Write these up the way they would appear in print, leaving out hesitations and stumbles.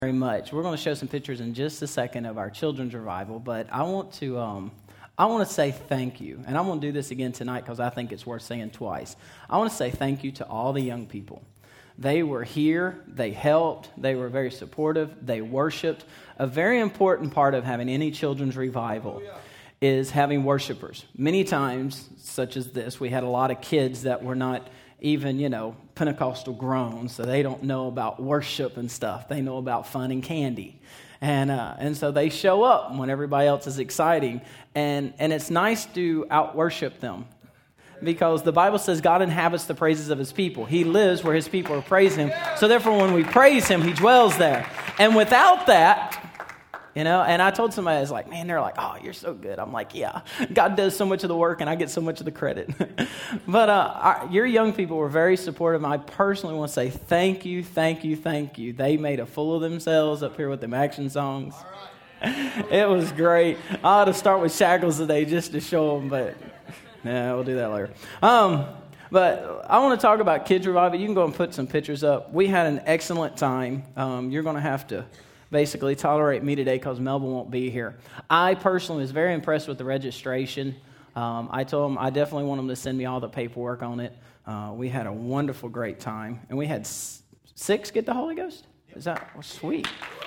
Very much. We're going to show some pictures in just a second of our children's revival, but I want to say thank you, and I'm going to do this again tonight because I think it's worth saying twice. I want to say thank you to all the young people. They were here, they helped, they were very supportive, they worshiped. A very important part of having any children's revival is having worshipers. Many times, such as this, we had a lot of kids that were not even, Pentecostal grown, so they don't know about worship and stuff. They know about fun and candy. And so they show up when everybody else is exciting. And it's nice to out-worship them because the Bible says God inhabits the praises of his people. He lives where his people are praising him. So therefore, when we praise him, he dwells there. And without that, and I told somebody, I was like, man, they're like, oh, you're so good. I'm like, yeah, God does so much of the work and I get so much of the credit. But your young people were very supportive. I personally want to say thank you, thank you, thank you. They made a fool of themselves up here with them action songs. It was great. I ought to start with Shackles today just to show them, but we'll do that later. But I want to talk about Kids Revival. You can go and put some pictures up. We had an excellent time. You're going to have to basically tolerate me today because Melba won't be here. I personally was very impressed with the registration. I told them I definitely want them to send me all the paperwork on it. We had a wonderful, great time. And we had 6 get the Holy Ghost? Is that sweet?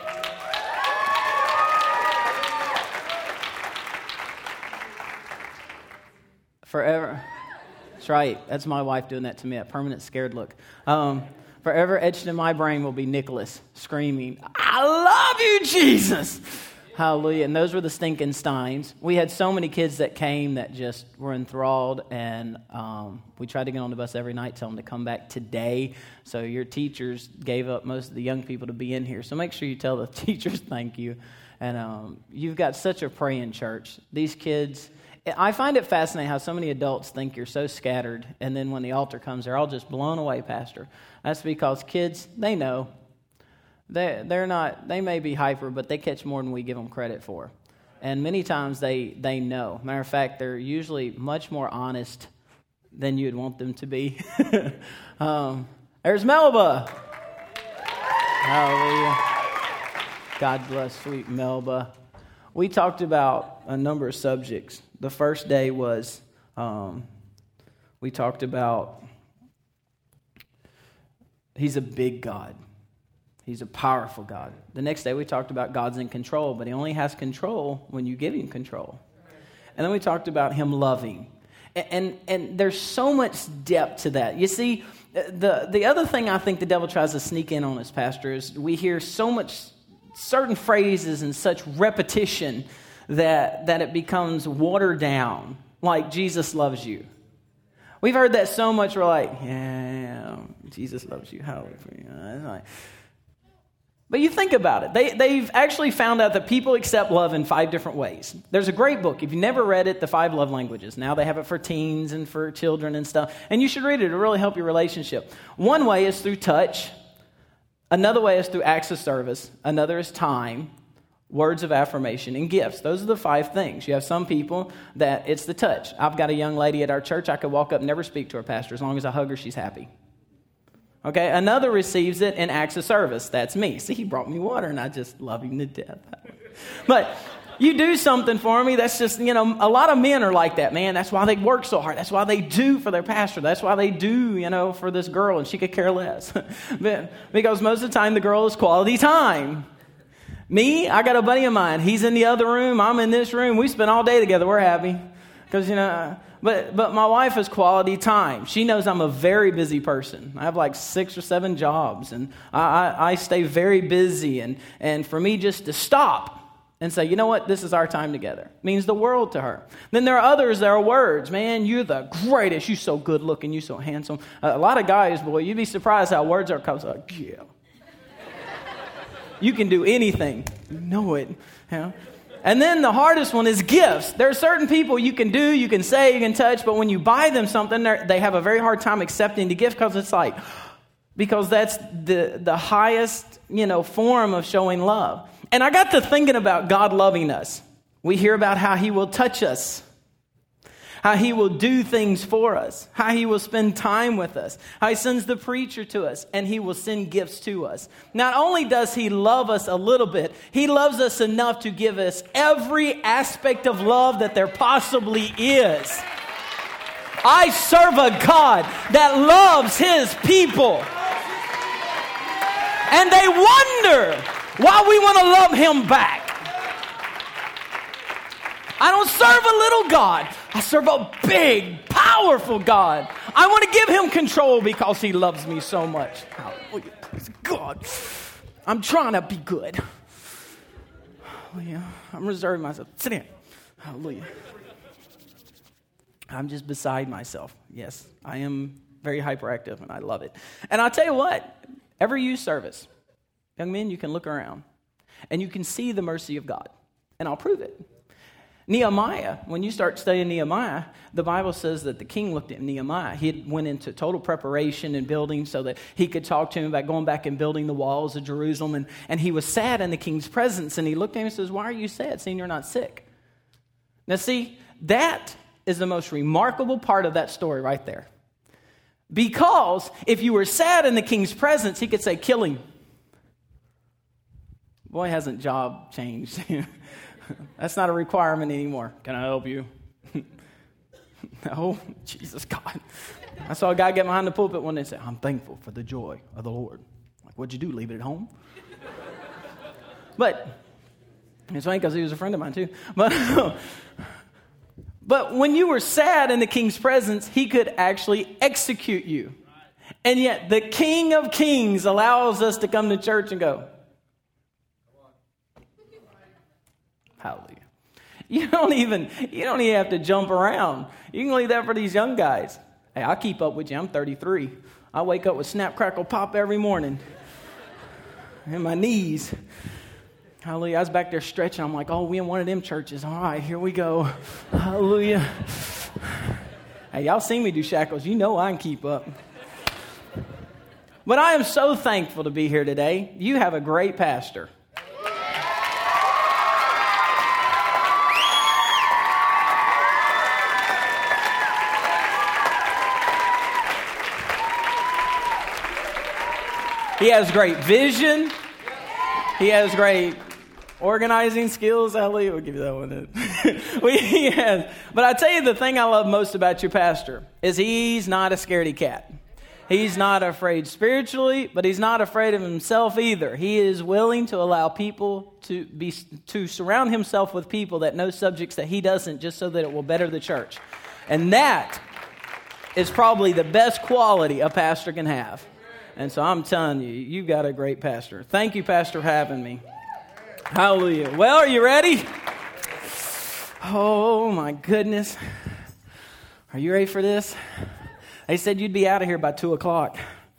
Forever. That's right. That's my wife doing that to me, a permanent scared look. Forever etched in my brain will be Nicholas screaming, I love you, Jesus. Hallelujah. And those were the stinking Steins. We had so many kids that came that just were enthralled, and we tried to get on the bus every night, tell them to come back today. So your teachers gave up most of the young people to be in here. So make sure you tell the teachers thank you. And you've got such a praying church. These kids, I find it fascinating how so many adults think you're so scattered, and then when the altar comes, they're all just blown away, Pastor. That's because kids, they know. They're not, they may be hyper, but they catch more than we give them credit for. And many times they know. Matter of fact, they're usually much more honest than you'd want them to be. There's Melba. Hallelujah. God bless sweet Melba. We talked about a number of subjects. The first day was, we talked about he's a big God. He's a powerful God. The next day we talked about God's in control, but he only has control when you give him control. And then we talked about him loving. And there's so much depth to that. You see, the other thing I think the devil tries to sneak in on us, Pastor, is we hear so much certain phrases and such repetition that it becomes watered down, like Jesus loves you. We've heard that so much, we're like, yeah, Jesus loves you. Hallelujah. But you think about it. They've actually found out that people accept love in 5 different ways. There's a great book. If you've never read it, The 5 Love Languages. Now they have it for teens and for children and stuff. And you should read it. It'll really help your relationship. One way is through touch. Another way is through acts of service. Another is time, words of affirmation, and gifts. Those are the 5 things. You have some people that it's the touch. I've got a young lady at our church. I could walk up and never speak to her, Pastor. As long as I hug her, she's happy. Okay, another receives it in acts of service. That's me. See, he brought me water, and I just love him to death. But you do something for me, that's just, a lot of men are like that, man. That's why they work so hard. That's why they do for their pastor. That's why they do, for this girl, and she could care less. Because most of the time, the girl is quality time. Me, I got a buddy of mine. He's in the other room. I'm in this room. We spend all day together. We're happy. Because, But my wife is quality time. She knows I'm a very busy person. I have like 6 or 7 jobs, and I stay very busy. And for me just to stop and say, you know what, this is our time together, means the world to her. Then there are others, there are words. Man, you're the greatest. You're so good looking. You're so handsome. A lot of guys, boy, you'd be surprised how words are comes like, yeah. You can do anything. You know it. And then the hardest one is gifts. There are certain people you can do, you can say, you can touch, but when you buy them something, they have a very hard time accepting the gift because that's the highest, form of showing love. And I got to thinking about God loving us. We hear about how he will touch us, how he will do things for us, how he will spend time with us, how he sends the preacher to us, and he will send gifts to us. Not only does he love us a little bit, he loves us enough to give us every aspect of love that there possibly is. I serve a God that loves his people. And they wonder why we want to love him back. I don't serve a little God. I serve a big, powerful God. I want to give him control because he loves me so much. Hallelujah. Praise God. I'm trying to be good. Hallelujah. I'm reserving myself. Sit down. Hallelujah. I'm just beside myself. Yes, I am very hyperactive and I love it. And I'll tell you what, every youth service, young men, you can look around and you can see the mercy of God. And I'll prove it. Nehemiah, when you start studying Nehemiah, the Bible says that the king looked at Nehemiah. He went into total preparation and building so that he could talk to him about going back and building the walls of Jerusalem. And he was sad in the king's presence. And he looked at him and says, why are you sad, seeing you're not sick? Now see, that is the most remarkable part of that story right there. Because if you were sad in the king's presence, he could say, kill him. Boy, hasn't job changed. That's not a requirement anymore. Can I help you? No, Jesus God. I saw a guy get behind the pulpit one day and say, I'm thankful for the joy of the Lord. Like, what'd you do, leave it at home? But, it's funny because he was a friend of mine too. But when you were sad in the king's presence, he could actually execute you. And yet the King of Kings allows us to come to church and go, hallelujah. You don't even have to jump around. You can leave that for these young guys. Hey, I'll keep up with you. I'm 33. I wake up with snap, crackle, pop every morning. And my knees. Hallelujah. I was back there stretching. I'm like, oh, we in one of them churches. All right, here we go. Hallelujah. Hey, y'all seen me do shackles. You know I can keep up. But I am so thankful to be here today. You have a great pastor. He has great vision. He has great organizing skills. Hallelujah. We'll give you that one. He has. But I tell you, the thing I love most about your pastor is he's not a scaredy cat. He's not afraid spiritually, but he's not afraid of himself either. He is willing to allow people to surround himself with people that know subjects that he doesn't, just so that it will better the church. And that is probably the best quality a pastor can have. And so I'm telling you, you've got a great pastor. Thank you, Pastor, for having me. Hallelujah. Well, are you ready? Oh, my goodness. Are you ready for this? They said you'd be out of here by 2 o'clock.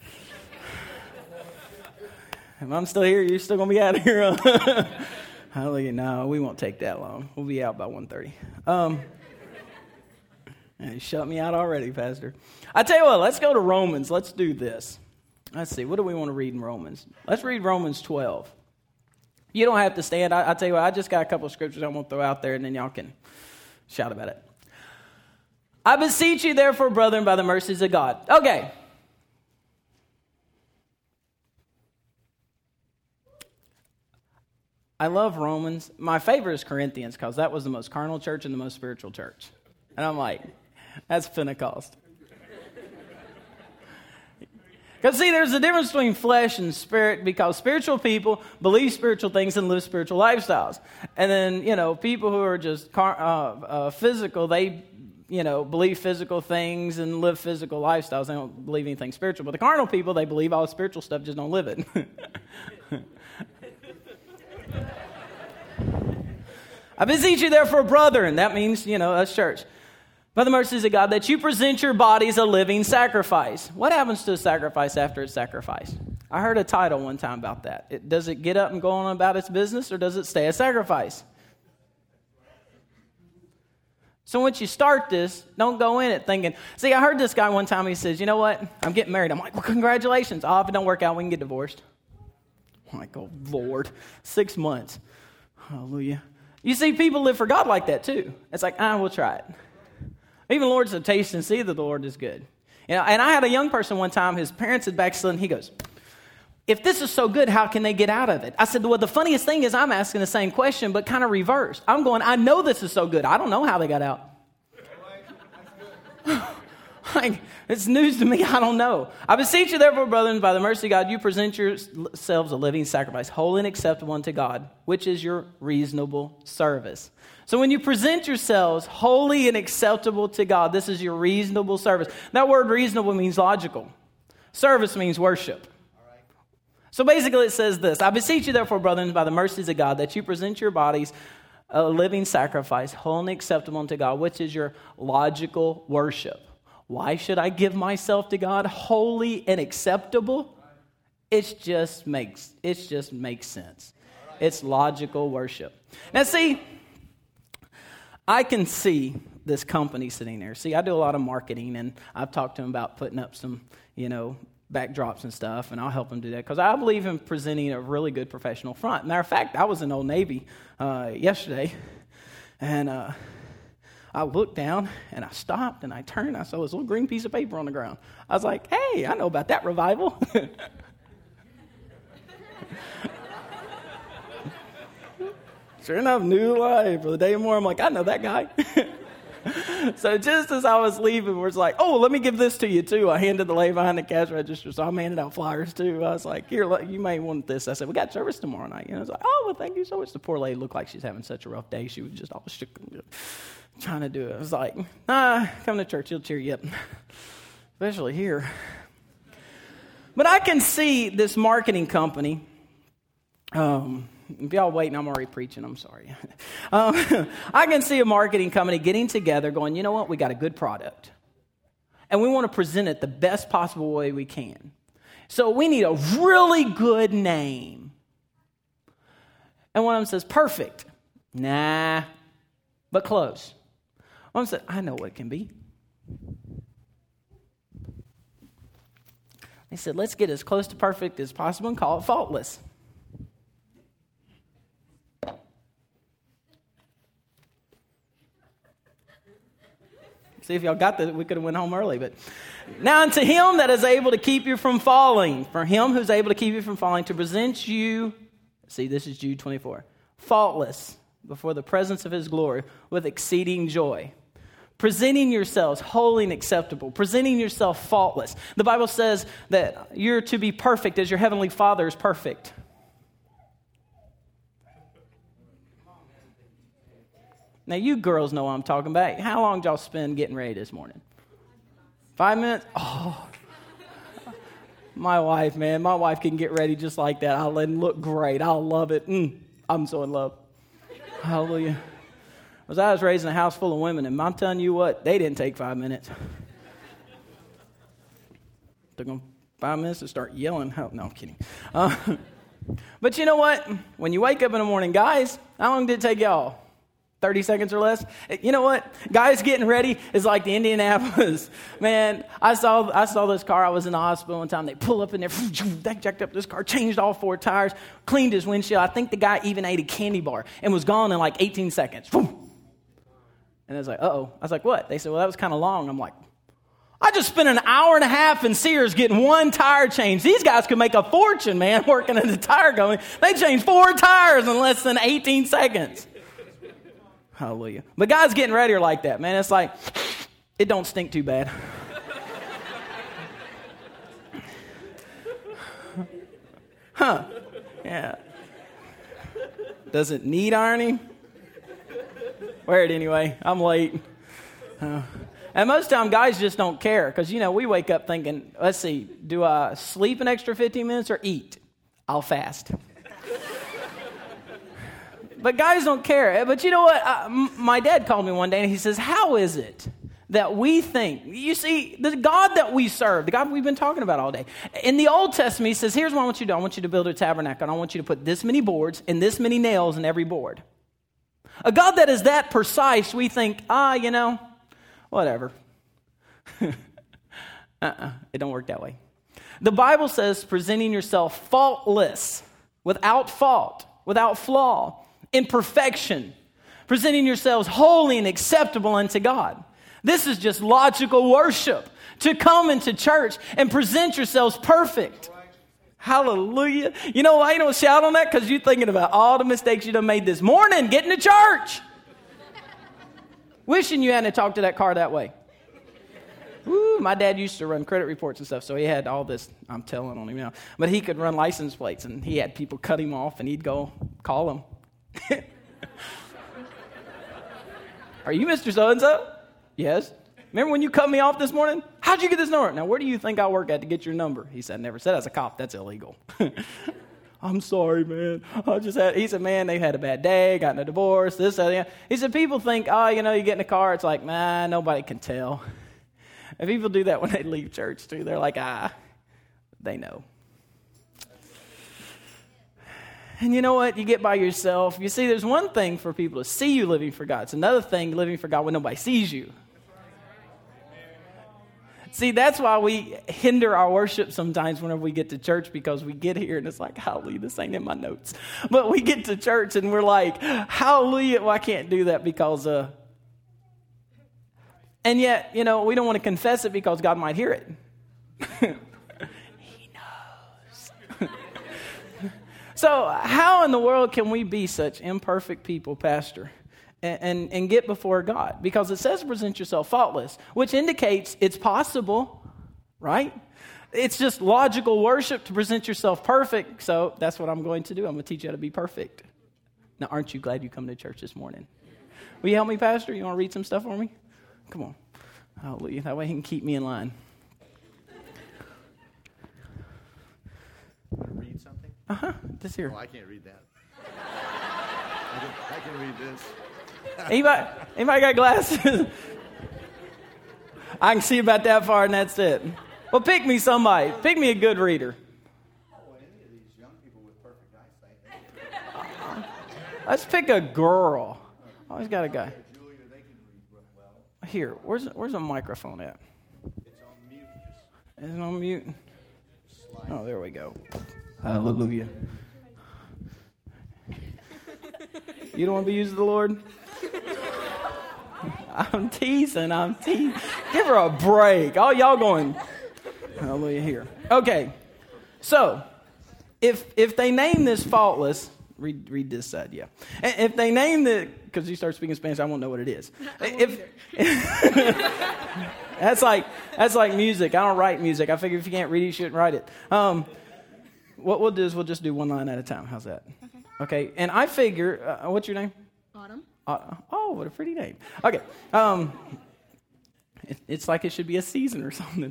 If I'm still here, you're still going to be out of here. Hallelujah. No, we won't take that long. We'll be out by 1:30. You shut me out already, Pastor. I tell you what, let's go to Romans. Let's do this. Let's see, what do we want to read in Romans? Let's read Romans 12. You don't have to stand. I'll tell you what, I just got a couple of scriptures I'm going to throw out there, and then y'all can shout about it. I beseech you, therefore, brethren, by the mercies of God. Okay. I love Romans. My favorite is Corinthians, because that was the most carnal church and the most spiritual church. And I'm like, that's Pentecost. Because see, there's a difference between flesh and spirit, because spiritual people believe spiritual things and live spiritual lifestyles. And then, people who are just physical, they, believe physical things and live physical lifestyles. They don't believe anything spiritual. But the carnal people, they believe all the spiritual stuff, just don't live it. I beseech you, therefore, brethren. That means, us church. By the mercies of God, that you present your bodies a living sacrifice. What happens to a sacrifice after it's sacrificed? I heard a title one time about that. Does it get up and go on about its business, or does it stay a sacrifice? So once you start this, don't go in it thinking, see, I heard this guy one time, he says, you know what? I'm getting married. I'm like, well, congratulations. Oh, if it don't work out, we can get divorced. I'm like, oh, Lord, 6 months. Hallelujah. You see, people live for God like that too. It's like, we'll try it. Even the Lord said, taste and see that the Lord is good. You know, and I had a young person one time, his parents had backslidden. He goes, if this is so good, how can they get out of it? I said, well, the funniest thing is I'm asking the same question, but kind of reversed. I'm going, I know this is so good. I don't know how they got out. Like, it's news to me. I don't know. I beseech you, therefore, brethren, by the mercy of God, you present yourselves a living sacrifice, holy and acceptable unto God, which is your reasonable service. So when you present yourselves holy and acceptable to God, this is your reasonable service. That word reasonable means logical. Service means worship. So basically it says this, I beseech you, therefore, brethren, by the mercies of God, that you present your bodies a living sacrifice, holy and acceptable unto God, which is your logical worship. Why should I give myself to God holy and acceptable? It just makes sense. It's logical worship. Now see, I can see this company sitting there. See, I do a lot of marketing, and I've talked to them about putting up some, backdrops and stuff, and I'll help them do that because I believe in presenting a really good professional front. Matter of fact, I was in Old Navy yesterday, and I looked down, and I stopped, and I turned, and I saw this little green piece of paper on the ground. I was like, hey, I know about that revival. Sure enough, new life for the day more. I'm like, I know that guy. So just as I was leaving, we're like, oh, let me give this to you too. I handed the lady behind the cash register, so I'm handing out flyers too. I was like, here, you may want this. I said, we got service tomorrow night. I was like, oh, well, thank you so much. The poor lady looked like she's having such a rough day. She was just all shook, trying to do it. I was like, come to church. He'll cheer you up, especially here. But I can see this marketing company. If y'all waiting, I'm already preaching. I'm sorry. I can see a marketing company getting together going, you know what? We got a good product. And we want to present it the best possible way we can. So we need a really good name. And one of them says, perfect. Nah, but close. One of them said, I know what it can be. They said, let's get as close to perfect as possible and call it faultless. See, if y'all got that, we could have went home early. But now unto him that is able to keep you from falling, for him who's able to keep you from falling, to present you, see, this is Jude 24, faultless before the presence of his glory with exceeding joy. Presenting yourselves holy and acceptable. Presenting yourself faultless. The Bible says that you're to be perfect as your heavenly Father is perfect. Now, you girls know what I'm talking about. How long did y'all spend getting ready this morning? 5 minutes? Oh, my wife, man. My wife can get ready just like that. I'll let it look great. I'll love it. I'm so in love. Hallelujah. I was raised in a house full of women, and I'm telling you what, they didn't take 5 minutes. Took them 5 minutes to start yelling. Oh, no, I'm kidding. But you know what? When you wake up in the morning, guys, how long did it take y'all? 30 seconds or less. You know what? Guys getting ready is like the Indianapolis. Man, I saw this car. I was in the hospital one time. They pull up in there. They jacked up this car, changed all 4 tires, cleaned his windshield. I think the guy even ate a candy bar and was gone in like 18 seconds. And I was like, uh-oh. I was like, what? They said, well, that was kind of long. I'm like, I just spent an hour and a half in Sears getting 1 tire change. These guys could make a fortune, man, working at the tire company. They changed 4 tires in less than 18 seconds. Hallelujah. But guys getting ready are like that, man. It's like, it don't stink too bad. Huh. Yeah. Does it need ironing? Wear it anyway. I'm late. And most of the time, guys just don't care. Because, we wake up thinking, let's see, do I sleep an extra 15 minutes or eat? I'll fast. But guys don't care. But you know what? My dad called me one day and he says, how is it that we think? You see, the God that we serve, the God we've been talking about all day. In the Old Testament, he says, here's what I want you to do. I want you to build a tabernacle and I want you to put this many boards and this many nails in every board. A God that is that precise, we think, whatever. It don't work that way. The Bible says presenting yourself faultless, without fault, without flaw, in perfection, presenting yourselves holy and acceptable unto God. This is just logical worship. To come into church and present yourselves perfect. Hallelujah. You know why you don't shout on that? Because you're thinking about all the mistakes you done made this morning getting to church. Wishing you hadn't talked to that car that way. Woo, my dad used to run credit reports and stuff, so he had all this, I'm telling on him now. But he could run license plates, and he had people cut him off, and he'd go call them. Are you Mr. So-and-so? Yes. Remember when you cut me off this morning? How'd you get this number? Now, where do you think I work at to get your number? He said, never said I was a cop. That's illegal. I'm sorry, man. He said, man, they had a bad day, got in a divorce, this, that. He said, people think, you get in a car. It's like, nah, nobody can tell. And people do that when they leave church, too. They're like, they know. And you know what? You get by yourself. You see, there's one thing for people to see you living for God. It's another thing living for God when nobody sees you. See, that's why we hinder our worship sometimes whenever we get to church, because we get here and it's like, hallelujah, this ain't in my notes. But we get to church and we're like, hallelujah, well, I can't do that because, and yet, we don't want to confess it because God might hear it. He knows. So how in the world can we be such imperfect people, Pastor? And get before God, because it says present yourself faultless, which indicates it's possible, right? It's just logical worship to present yourself perfect. So that's what I'm going to do. I'm going to teach you how to be perfect. Now, aren't you glad you come to church this morning? Will you help me, Pastor? You want to read some stuff for me? Come on. Hallelujah. That way he can keep me in line. Read something? This here. Oh, I can't read that. I can read this. Anybody got glasses? I can see about that far and that's it. Well, pick me somebody. Pick me a good reader. Any of these young people with perfect eyesight. Let's pick a girl. Always got a guy. Julia, they can read well. Here, where's a microphone at? It's on mute. Is it on mute? Oh, there we go. Hallelujah. You don't want to be used of the Lord? I'm teasing. Give her a break. All y'all going, hallelujah here. Okay, so if they name this faultless, read this side, yeah. If they name the, because you start speaking Spanish, I won't know what it is. That's like music. I don't write music. I figure if you can't read it, you shouldn't write it. What we'll do is we'll just do one line at a time. How's that? Okay, and I figure, what's your name? Autumn. Oh, what a pretty name. Okay, it's like it should be a season or something.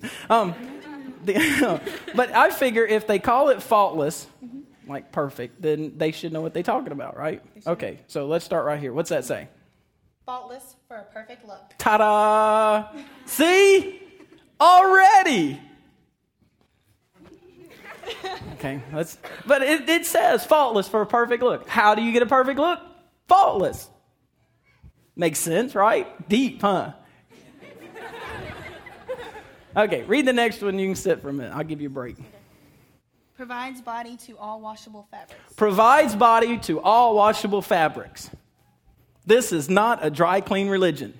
But I figure if they call it faultless, like perfect, then they should know what they're talking about, right? Okay, so let's start right here. What's that say? Faultless for a perfect look. Ta-da! See? Already! Okay, but it says faultless for a perfect look. How do you get a perfect look? Faultless. Makes sense, right? Deep, huh? Okay, read the next one. You can sit for a minute. I'll give you a break. Provides body to all washable fabrics. Provides body to all washable fabrics. This is not a dry clean religion.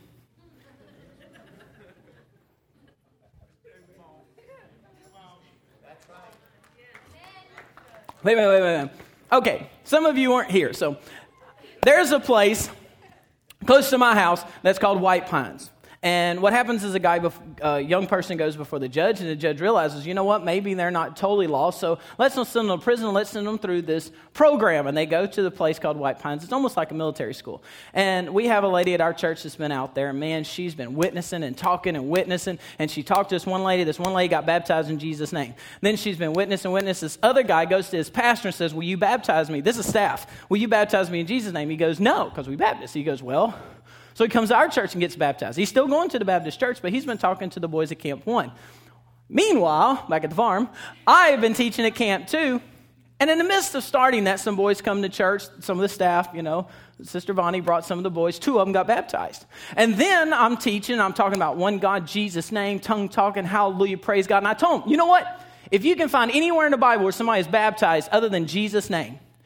Wait. Okay, some of you weren't here. So there's a place close to my house that's called White Pines. And what happens is a young person goes before the judge, and the judge realizes, you know what, maybe they're not totally lost, so let's not send them to prison, let's send them through this program. And they go to the place called White Pines. It's almost like a military school. And we have a lady at our church that's been out there, and man, she's been witnessing and talking and witnessing, and she talked to this one lady got baptized in Jesus' name. Then she's been witnessing. This other guy goes to his pastor and says, will you baptize me? This is staff. Will you baptize me in Jesus' name? He goes, no, because we Baptist. He goes, well... So he comes to our church and gets baptized. He's still going to the Baptist church, but he's been talking to the boys at Camp 1. Meanwhile, back at the farm, I have been teaching at Camp 2. And in the midst of starting that, some boys come to church, some of the staff, Sister Bonnie brought some of the boys. 2 of them got baptized. And then I'm teaching, I'm talking about one God, Jesus' name, tongue talking, hallelujah, praise God. And I told them, you know what? If you can find anywhere in the Bible where somebody is baptized other than Jesus' name,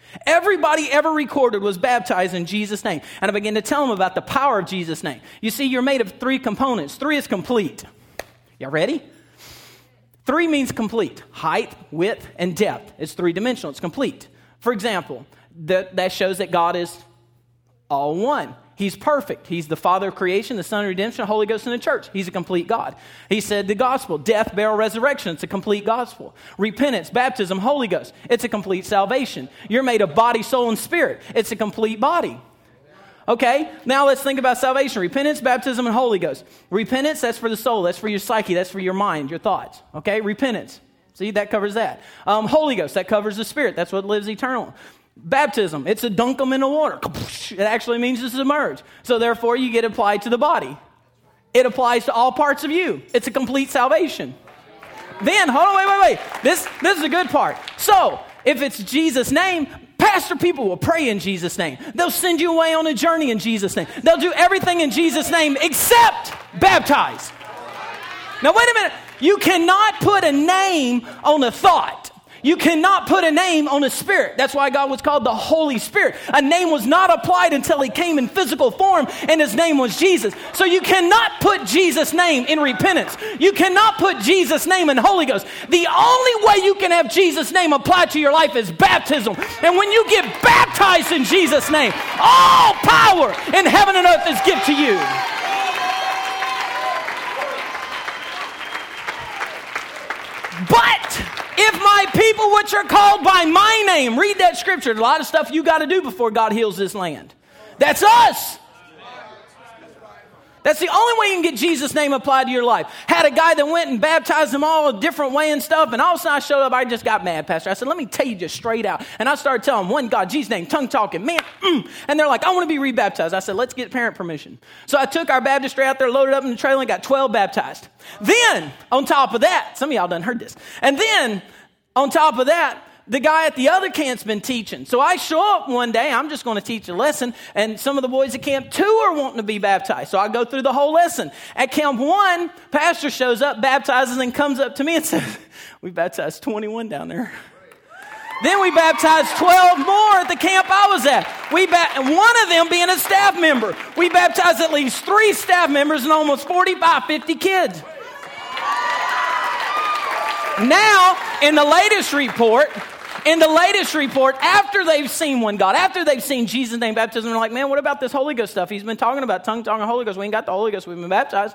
Everybody ever recorded was baptized in Jesus' name. And I began to tell them about the power of Jesus' name. You see, you're made of 3 components. 3 is complete. Y'all ready? 3 means complete. Height, width, and depth. It's 3-dimensional. It's complete. For example, that shows that God is all one. He's perfect. He's the Father of creation, the Son of redemption, the Holy Ghost, and the church. He's a complete God. He said the gospel, death, burial, resurrection. It's a complete gospel. Repentance, baptism, Holy Ghost. It's a complete salvation. You're made of body, soul, and spirit. It's a complete body. Okay, now let's think about salvation. Repentance, baptism, and Holy Ghost. Repentance, that's for the soul. That's for your psyche. That's for your mind, your thoughts. Okay, repentance. See, that covers that. Holy Ghost, that covers the spirit. That's what lives eternal. Baptism, it's a dunk them in the water. It actually means to submerge. So therefore, you get applied to the body. It applies to all parts of you. It's a complete salvation. Then, hold on, wait. This is a good part. So, if it's Jesus' name, pastor people will pray in Jesus' name. They'll send you away on a journey in Jesus' name. They'll do everything in Jesus' name except baptize. Now, wait a minute. You cannot put a name on a thought. You cannot put a name on a spirit. That's why God was called the Holy Spirit. A name was not applied until he came in physical form, and his name was Jesus. So you cannot put Jesus' name in repentance. You cannot put Jesus' name in Holy Ghost. The only way you can have Jesus' name applied to your life is baptism. And when you get baptized in Jesus' name, all power in heaven and earth is given to you. But if my people which are called by my name, read that scripture. There's a lot of stuff you got to do before God heals this land. That's us. That's the only way you can get Jesus' name applied to your life. Had a guy that went and baptized them all a different way and stuff, and all of a sudden I showed up, I just got mad, Pastor. I said, let me tell you just straight out. And I started telling them, one God, Jesus' name, tongue talking, man, And they're like, I want to be rebaptized. I said, let's get parent permission. So I took our baptistry out there, loaded up in the trailer, and got 12 baptized. Then, on top of that, some of y'all done heard this. And then, on top of that, the guy at the other camp's been teaching. So I show up one day, I'm just going to teach a lesson, and some of the boys at Camp 2 are wanting to be baptized. So I go through the whole lesson. At Camp 1, pastor shows up, baptizes, and comes up to me and says, we baptized 21 down there. Then we baptized 12 more at the camp I was at. One of them being a staff member. We baptized at least 3 staff members and almost 45, 50 kids. Now, in the latest report, after they've seen one God, after they've seen Jesus' name baptism, they're like, man, what about this Holy Ghost stuff? He's been talking about tongue and Holy Ghost. We ain't got the Holy Ghost. We've been baptized.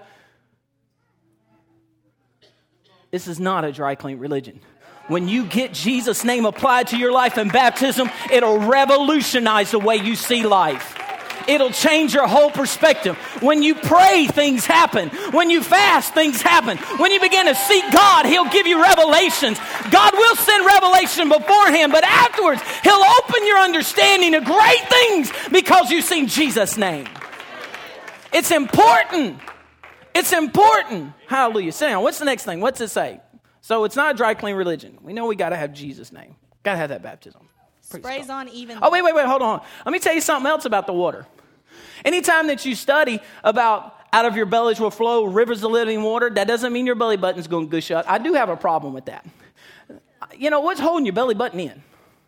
This is not a dry, clean religion. When you get Jesus' name applied to your life in baptism, it'll revolutionize the way you see life. It'll change your whole perspective. When you pray, things happen. When you fast, things happen. When you begin to seek God, he'll give you revelations. God will send revelation beforehand, but afterwards, he'll open your understanding to great things because you've seen Jesus' name. It's important. It's important. Hallelujah. Sit down. What's the next thing? What's it say? So it's not a dry, clean religion. We know we got to have Jesus' name. Got to have that baptism. Sprays on even. Oh, wait, hold on. Let me tell you something else about the water. Anytime that you study about out of your bellies will flow rivers of living water, that doesn't mean your belly button's going to gush up. I do have a problem with that. You know, what's holding your belly button in?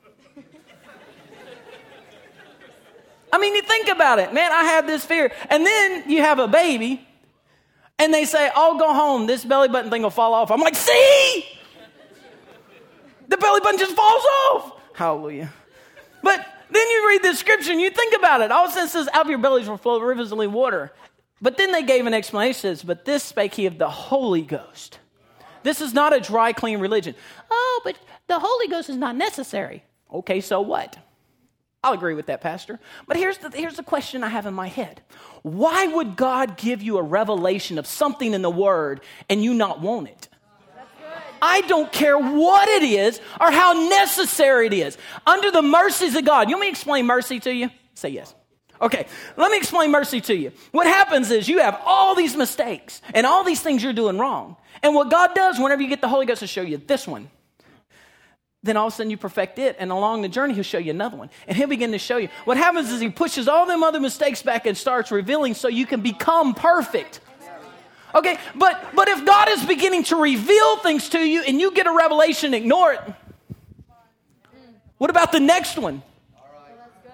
I mean, you think about it. Man, I have this fear. And then you have a baby, and they say, oh, go home. This belly button thing will fall off. I'm like, see? The belly button just falls off. Hallelujah. But then you read the scripture and you think about it. All of a sudden it says, out of your bellies will flow rivers of living water. But then they gave an explanation. It says, but this spake he of the Holy Ghost. This is not a dry, clean religion. Oh, but the Holy Ghost is not necessary. Okay, so what? I'll agree with that, Pastor. But here's the question I have in my head. Why would God give you a revelation of something in the Word and you not want it? I don't care what it is or how necessary it is. Under the mercies of God. You want me to explain mercy to you? Say yes. Okay, let me explain mercy to you. What happens is you have all these mistakes and all these things you're doing wrong. And what God does whenever you get the Holy Ghost to show you this one, then all of a sudden you perfect it. And along the journey, he'll show you another one. And he'll begin to show you. What happens is he pushes all them other mistakes back and starts revealing so you can become perfect. Okay, but if God is beginning to reveal things to you and you get a revelation, ignore it. What about the next one?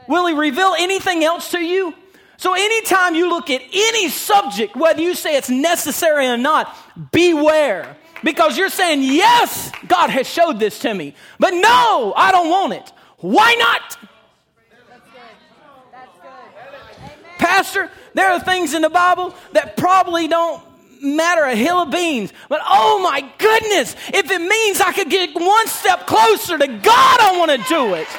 Will he reveal anything else to you? So anytime you look at any subject, whether you say it's necessary or not, beware. Because you're saying, yes, God has showed this to me. But no, I don't want it. Why not? That's good. That's good. Amen. Pastor, there are things in the Bible that probably don't matter a hill of beans. But oh my goodness, if it means I could get one step closer to God, I want to do it.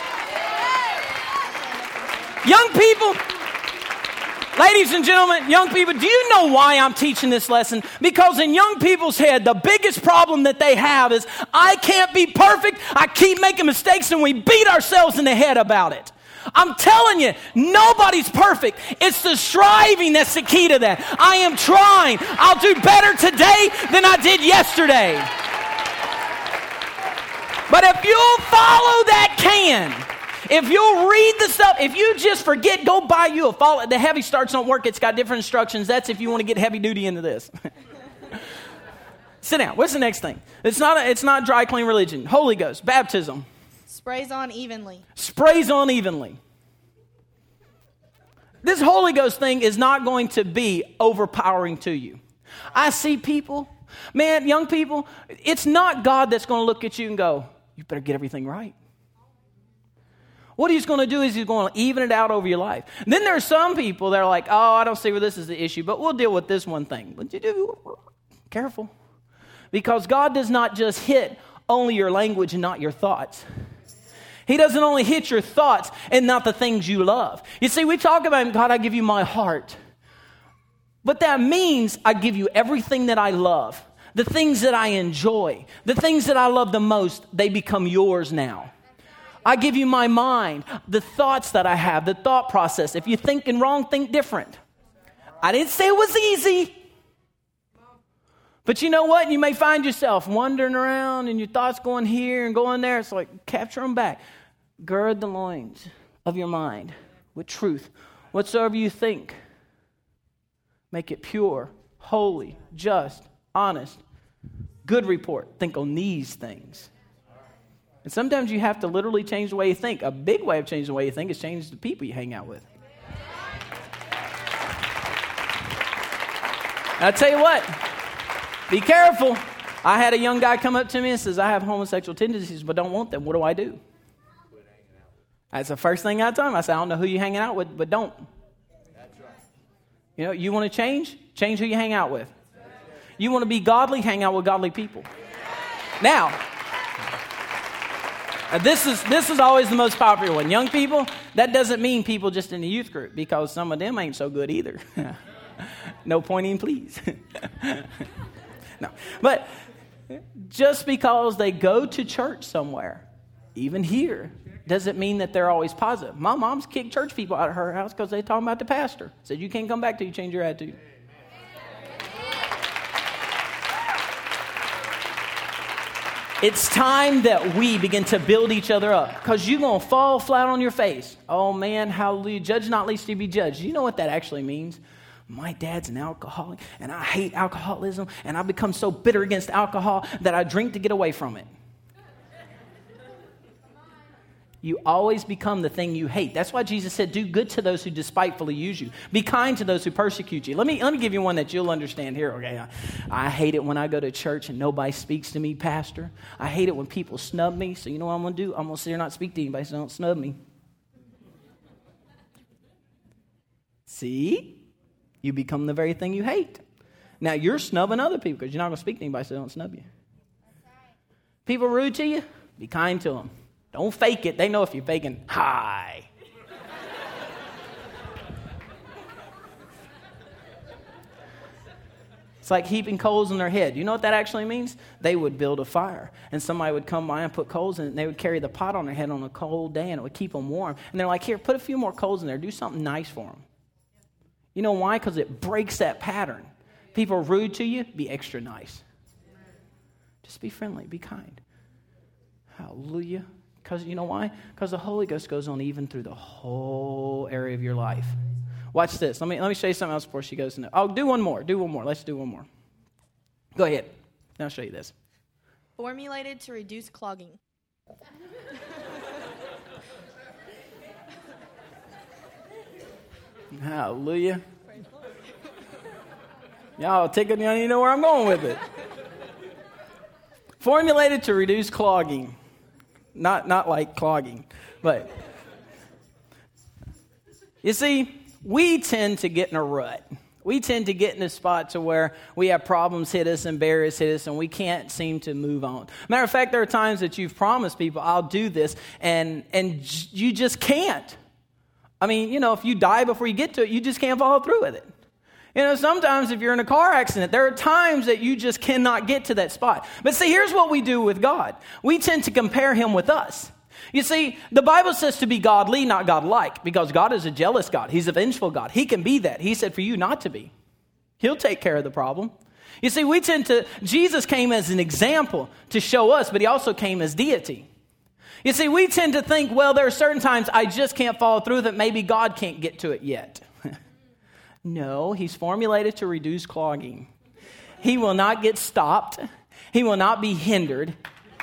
Young people, ladies and gentlemen, young people, do you know why I'm teaching this lesson? Because in young people's head, the biggest problem that they have is, I can't be perfect, I keep making mistakes, and we beat ourselves in the head about it. I'm telling you, nobody's perfect. It's the striving that's the key to that. I am trying. I'll do better today than I did yesterday. But if you'll follow that can, if you'll read the stuff, if you just forget, go buy you a follow. The heavy starts don't work. It's got different instructions. That's if you want to get heavy duty into this. Sit down. What's the next thing? It's not dry, clean religion. Holy Ghost, baptism. Sprays on evenly. Sprays on evenly. This Holy Ghost thing is not going to be overpowering to you. I see people, man, young people, it's not God that's going to look at you and go, you better get everything right. What he's going to do is he's going to even it out over your life. And then there are some people that are like, oh, I don't see where this is the issue, but we'll deal with this one thing. But you do, careful. Because God does not just hit only your language and not your thoughts. He doesn't only hit your thoughts and not the things you love. You see, we talk about, God, I give you my heart. But that means I give you everything that I love. The things that I enjoy. The things that I love the most, they become yours now. I give you my mind, the thoughts that I have, the thought process. If you're thinking wrong, think different. I didn't say it was easy. But you know what? You may find yourself wandering around and your thoughts going here and going there. It's like, capture them back. Gird the loins of your mind with truth. Whatsoever you think, make it pure, holy, just, honest, good report. Think on these things. And sometimes you have to literally change the way you think. A big way of changing the way you think is change the people you hang out with. I tell you what, be careful. I had a young guy come up to me and says, I have homosexual tendencies but don't want them. What do I do? That's the first thing I told him. I said, I don't know who you're hanging out with, but don't. You know, you want to change? Change who you hang out with. You want to be godly? Hang out with godly people. Now, this is always the most popular one. Young people, that doesn't mean people just in the youth group, because some of them ain't so good either. No pointing, please. No. But just because they go to church somewhere, even here, doesn't mean that they're always positive. My mom's kicked church people out of her house because they talking about the pastor. Said, you can't come back till you change your attitude. It's time that we begin to build each other up, because you're going to fall flat on your face. Oh man, hallelujah. Judge not, lest you be judged. You know what that actually means? My dad's an alcoholic and I hate alcoholism, and I become so bitter against alcohol that I drink to get away from it. You always become the thing you hate. That's why Jesus said, do good to those who despitefully use you. Be kind to those who persecute you. Let me give you one that you'll understand here. Okay, I hate it when I go to church and nobody speaks to me, Pastor. I hate it when people snub me. So you know what I'm going to do? I'm going to sit here and not speak to anybody, so don't snub me. See? You become the very thing you hate. Now you're snubbing other people because you're not going to speak to anybody, so don't snub you. People rude to you? Be kind to them. Don't fake it. They know if you're faking. Hi. It's like heaping coals on their head. You know what that actually means? They would build a fire, and somebody would come by and put coals in it, and they would carry the pot on their head on a cold day, and it would keep them warm. And they're like, here, put a few more coals in there. Do something nice for them. You know why? Because it breaks that pattern. People are rude to you, be extra nice. Just be friendly, be kind. Hallelujah. Because you know why? Because the Holy Ghost goes on even through the whole area of your life. Watch this. Let me show you something else before she goes into. Oh, do one more. Let's do one more. Go ahead. Now I'll show you this. Formulated to reduce clogging. Hallelujah. Y'all tickle me, you know where I'm going with it. Formulated to reduce clogging. Not like clogging, but you see, we tend to get in a rut. We tend to get in a spot to where we have problems hit us and barriers hit us and we can't seem to move on. Matter of fact, there are times that you've promised people, I'll do this, and you just can't. I mean, if you die before you get to it, you just can't follow through with it. Sometimes if you're in a car accident, there are times that you just cannot get to that spot. But see, here's what we do with God. We tend to compare him with us. You see, the Bible says to be godly, not godlike, because God is a jealous God. He's a vengeful God. He can be that. He said for you not to be. He'll take care of the problem. You see, Jesus came as an example to show us, but he also came as deity. You see, we tend to think, well, there are certain times I just can't follow through that maybe God can't get to it yet. No, he's formulated to reduce clogging. He will not get stopped. He will not be hindered.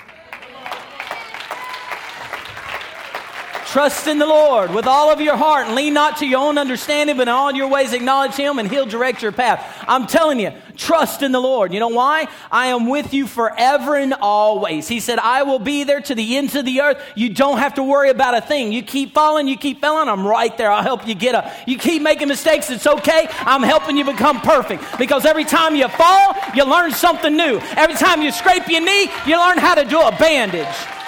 Trust in the Lord with all of your heart and lean not to your own understanding, but in all your ways acknowledge him and he'll direct your path. I'm telling you, trust in the Lord. You know why? I am with you forever and always. He said, I will be there to the ends of the earth. You don't have to worry about a thing. You keep falling, you keep failing, I'm right there. I'll help you get up. You keep making mistakes, it's okay. I'm helping you become perfect. Because every time you fall, you learn something new. Every time you scrape your knee, you learn how to do a bandage.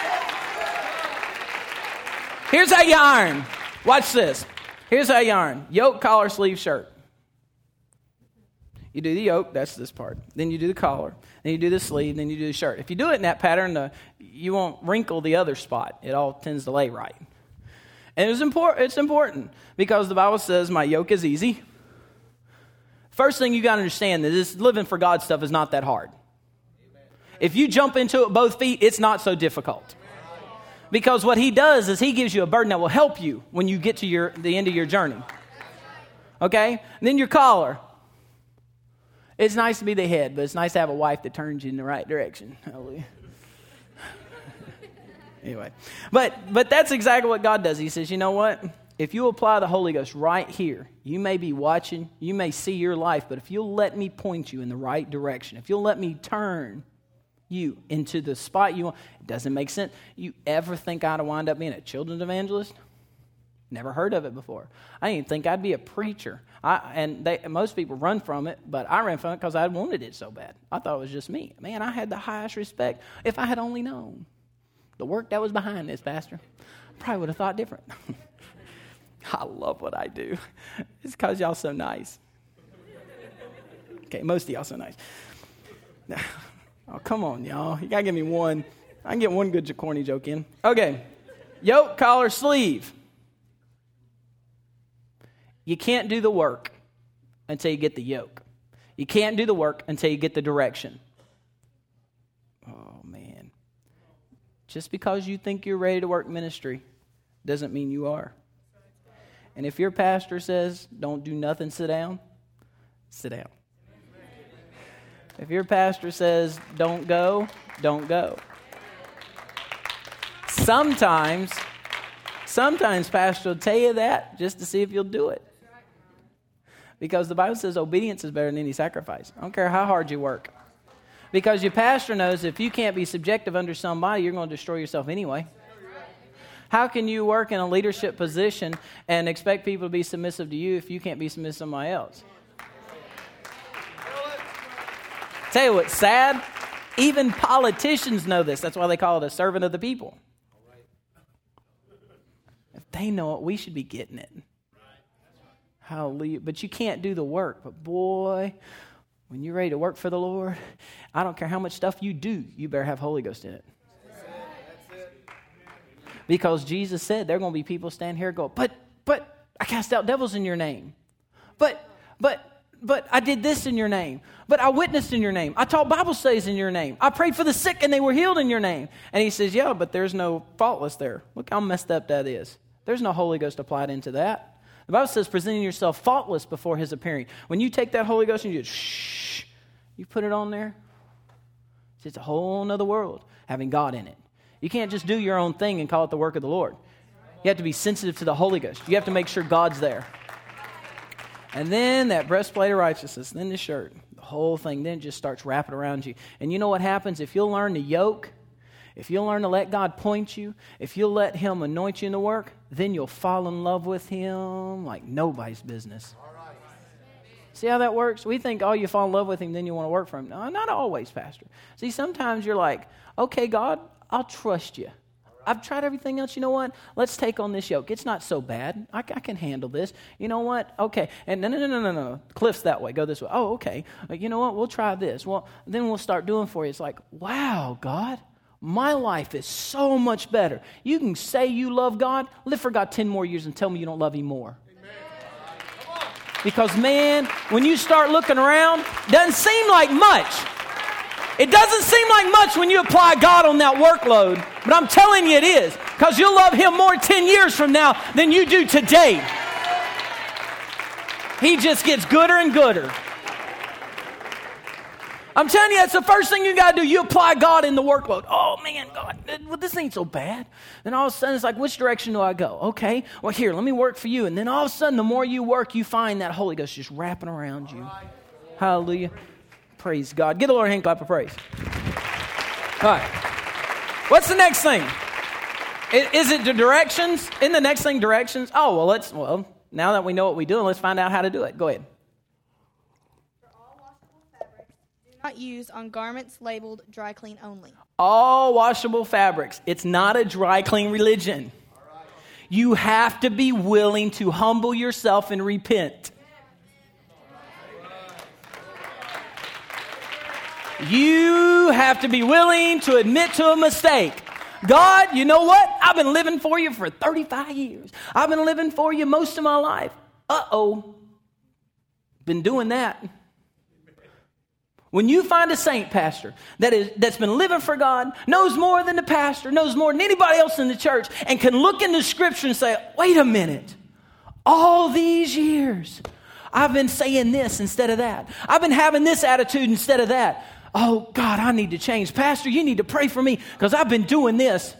Here's how you iron. Watch this. Here's how you iron. Yoke, collar, sleeve, shirt. You do the yoke, that's this part. Then you do the collar. Then you do the sleeve. Then you do the shirt. If you do it in that pattern, you won't wrinkle the other spot. It all tends to lay right. And it's important because the Bible says my yoke is easy. First thing you got to understand is this living for God stuff is not that hard. If you jump into it both feet, it's not so difficult. Because what he does is he gives you a burden that will help you when you get to the end of your journey. Okay? And then your collar. It's nice to be the head, but it's nice to have a wife that turns you in the right direction. Hallelujah. Anyway. But that's exactly what God does. He says, you know what? If you apply the Holy Ghost right here, you may be watching, you may see your life, but if you'll let me point you in the right direction, if you'll let me turn you into the spot you want. It doesn't make sense. You ever think I'd wind up being a children's evangelist? Never heard of it before. I didn't even think I'd be a preacher. Most people run from it, but I ran from it because I wanted it so bad. I thought it was just me. Man, I had the highest respect. If I had only known the work that was behind this, Pastor, I probably would have thought different. I love what I do. It's because y'all so nice. Okay, most of y'all so nice. Oh, come on, y'all. You got to give me one. I can get one good corny joke in. Okay. Yoke, collar, sleeve. You can't do the work until you get the yoke. You can't do the work until you get the direction. Oh, man. Just because you think you're ready to work ministry doesn't mean you are. And if your pastor says, don't do nothing, sit down, sit down. If your pastor says, don't go, don't go. Sometimes pastor will tell you that just to see if you'll do it. Because the Bible says obedience is better than any sacrifice. I don't care how hard you work. Because your pastor knows if you can't be subjective under somebody, you're going to destroy yourself anyway. How can you work in a leadership position and expect people to be submissive to you if you can't be submissive to somebody else? Tell you what's sad, even politicians know this. That's why they call it a servant of the people. If they know it, we should be getting it. Hallelujah. But you can't do the work. But boy, when you're ready to work for the Lord, I don't care how much stuff you do, you better have Holy Ghost in it. Because Jesus said there are going to be people stand here and go, but I cast out devils in your name. But I did this in your name. But I witnessed in your name. I taught Bible studies in your name. I prayed for the sick and they were healed in your name. And he says, yeah, but there's no faultless there. Look how messed up that is. There's no Holy Ghost applied into that. The Bible says presenting yourself faultless before his appearing. When you take that Holy Ghost and you just you put it on there, it's a whole other world having God in it. You can't just do your own thing and call it the work of the Lord. You have to be sensitive to the Holy Ghost. You have to make sure God's there. And then that breastplate of righteousness, then the shirt, the whole thing then just starts wrapping around you. And you know what happens? If you'll learn to yoke, if you'll learn to let God point you, if you'll let Him anoint you in the work, then you'll fall in love with Him like nobody's business. See how that works? We think, oh, you fall in love with Him, then you want to work for Him. No, not always, Pastor. See, sometimes you're like, okay, God, I'll trust you. I've tried everything else. You know what? Let's take on this yoke. It's not so bad. I can handle this. You know what? Okay. And no. Cliff's that way. Go this way. Oh, okay. You know what? We'll try this. Well, then we'll start doing for you. It's like, wow, God, my life is so much better. You can say you love God, live for God 10 more years and tell me you don't love Him more. Because, man, when you start looking around, it doesn't seem like much. It doesn't seem like much when you apply God on that workload, but I'm telling you it is, because you'll love Him more 10 years from now than you do today. He just gets gooder and gooder. I'm telling you, that's the first thing you got to do. You apply God in the workload. Oh, man, God, well, this ain't so bad. Then all of a sudden, it's like, which direction do I go? Okay, well, here, let me work for you. And then all of a sudden, the more you work, you find that Holy Ghost just wrapping around you. Hallelujah. Praise God. Give the Lord a hand clap of praise. All right. What's the next thing? Is it the directions? Isn't the next thing directions? Oh, well, now that we know what we're doing, let's find out how to do it. Go ahead. Not used on garments labeled dry clean only. All washable fabrics. It's not a dry clean religion. You have to be willing to humble yourself and repent. You have to be willing to admit to a mistake. God, you know what? I've been living for you for 35 years. I've been living for you most of my life. Been doing that. When you find a saint, pastor, that's been living for God, knows more than the pastor, knows more than anybody else in the church, and can look in the Scripture and say, wait a minute, all these years, I've been saying this instead of that. I've been having this attitude instead of that. Oh, God, I need to change. Pastor, you need to pray for me because I've been doing this.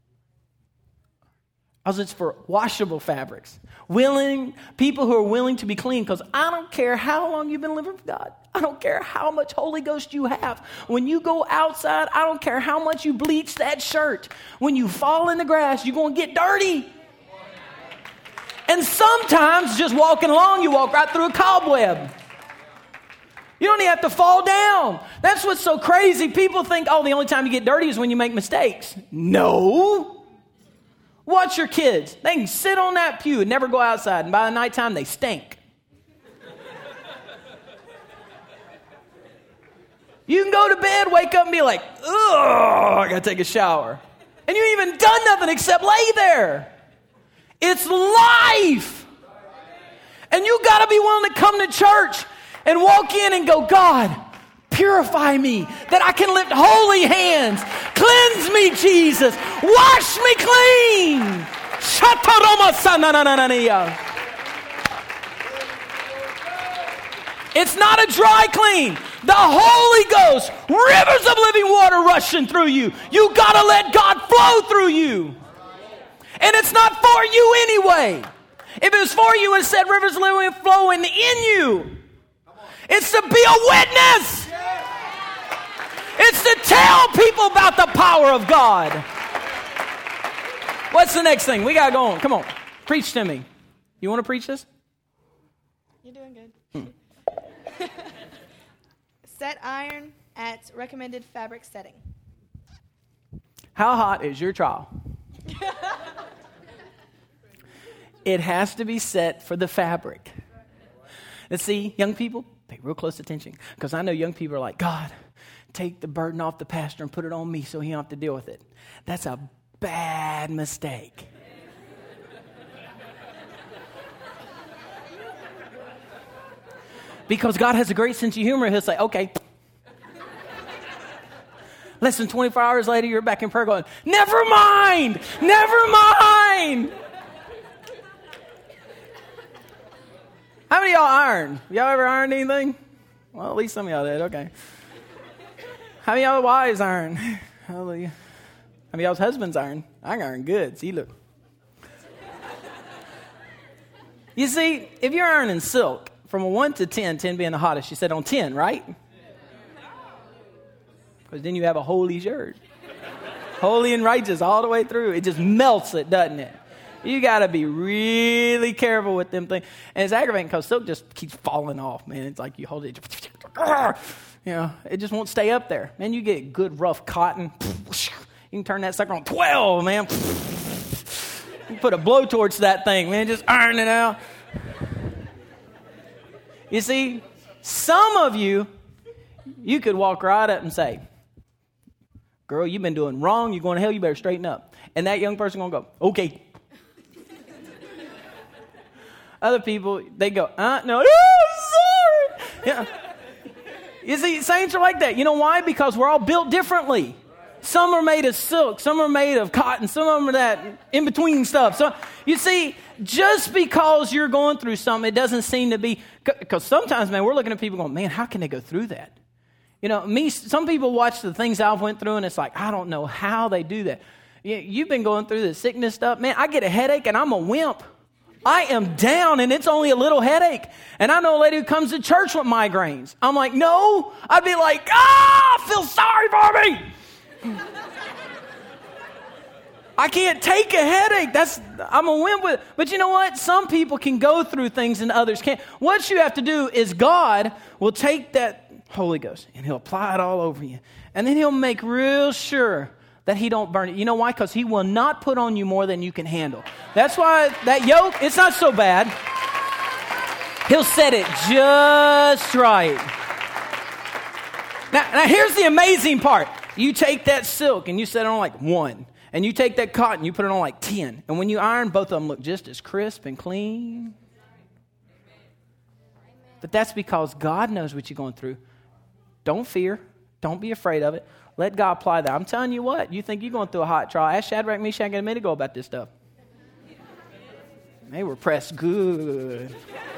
Because it's for washable fabrics. People who are willing to be clean, because I don't care how long you've been living for God. I don't care how much Holy Ghost you have. When you go outside, I don't care how much you bleach that shirt. When you fall in the grass, you're going to get dirty. And sometimes just walking along, you walk right through a cobweb. You don't even have to fall down. That's what's so crazy. People think, oh, the only time you get dirty is when you make mistakes. No. Watch your kids. They can sit on that pew and never go outside. And by the nighttime, they stink. You can go to bed, wake up and be like, I got to take a shower. And you ain't even done nothing except lay there. It's life. And you got to be willing to come to church and walk in and go, God, purify me that I can lift holy hands. Cleanse me, Jesus. Wash me clean. It's not a dry clean. The Holy Ghost, rivers of living water rushing through you. You got to let God flow through you. And it's not for you anyway. If it was for you and said rivers of living water flowing in you, it's to be a witness. It's to tell people about the power of God. What's the next thing? We got to go on. Come on. Preach to me. You want to preach this? You're doing good. Set iron at recommended fabric setting. How hot is your trowel? It has to be set for the fabric. Let's see, young people, pay real close attention. Because I know young people are like, God, take the burden off the pastor and put it on me so he don't have to deal with it. That's a bad mistake. Because God has a great sense of humor. He'll say, okay. Less than 24 hours later, you're back in prayer going, never mind. How many of y'all iron? Y'all ever ironed anything? Well, at least some of y'all did. Okay. How many of y'all wives iron? Hallelujah. How many of y'all's husbands iron? I iron good. See, look. You see, if you're ironing silk, from a 1 to 10, 10 being the hottest. She said on 10, right? Because then you have a holy shirt. Holy and righteous all the way through. It just melts it, doesn't it? You got to be really careful with them things. And it's aggravating because silk just keeps falling off, man. It's like you hold it, it just won't stay up there. Man, you get good rough cotton. You can turn that sucker on 12, man. You put a blowtorch to that thing, man. Just iron it out. You see, some of you could walk right up and say, girl, you've been doing wrong. You're going to hell. You better straighten up. And that young person going to go, okay. Other people, they go, no, sorry. Yeah. You see, saints are like that. You know why? Because we're all built differently. Some are made of silk. Some are made of cotton. Some of them are that in-between stuff. So, you see, just because you're going through something, it doesn't seem to be, because sometimes, man, we're looking at people going, man, how can they go through that? You know, some people watch the things I've went through, and it's like, I don't know how they do that. You've been going through the sickness stuff. Man, I get a headache, and I'm a wimp. I am down, and it's only a little headache. And I know a lady who comes to church with migraines. I'm like, no. I'd be like, feel sorry for me. I can't take a headache. I'm a wimp with it. But you know what? Some people can go through things and others can't. What you have to do is God will take that Holy Ghost and He'll apply it all over you. And then He'll make real sure that He don't burn it. You know why? Because He will not put on you more than you can handle. That's why that yoke, it's not so bad. He'll set it just right. Now here's the amazing part. You take that silk and you set it on like 1. And you take that cotton, you put it on like 10. And when you iron, both of them look just as crisp and clean. But that's because God knows what you're going through. Don't fear. Don't be afraid of it. Let God apply that. I'm telling you what, you think you're going through a hot trial. Ask Shadrach, Meshach, and Abednego about this stuff. They were pressed good.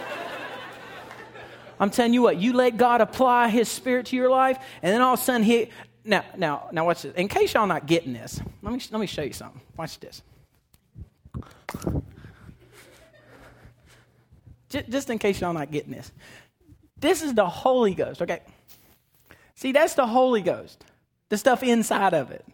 I'm telling you what, you let God apply His Spirit to your life, and then all of a sudden Now watch this. In case y'all not getting this, let me show you something. Watch this. Just in case y'all not getting this. This is the Holy Ghost, okay? See, that's the Holy Ghost. The stuff inside of it.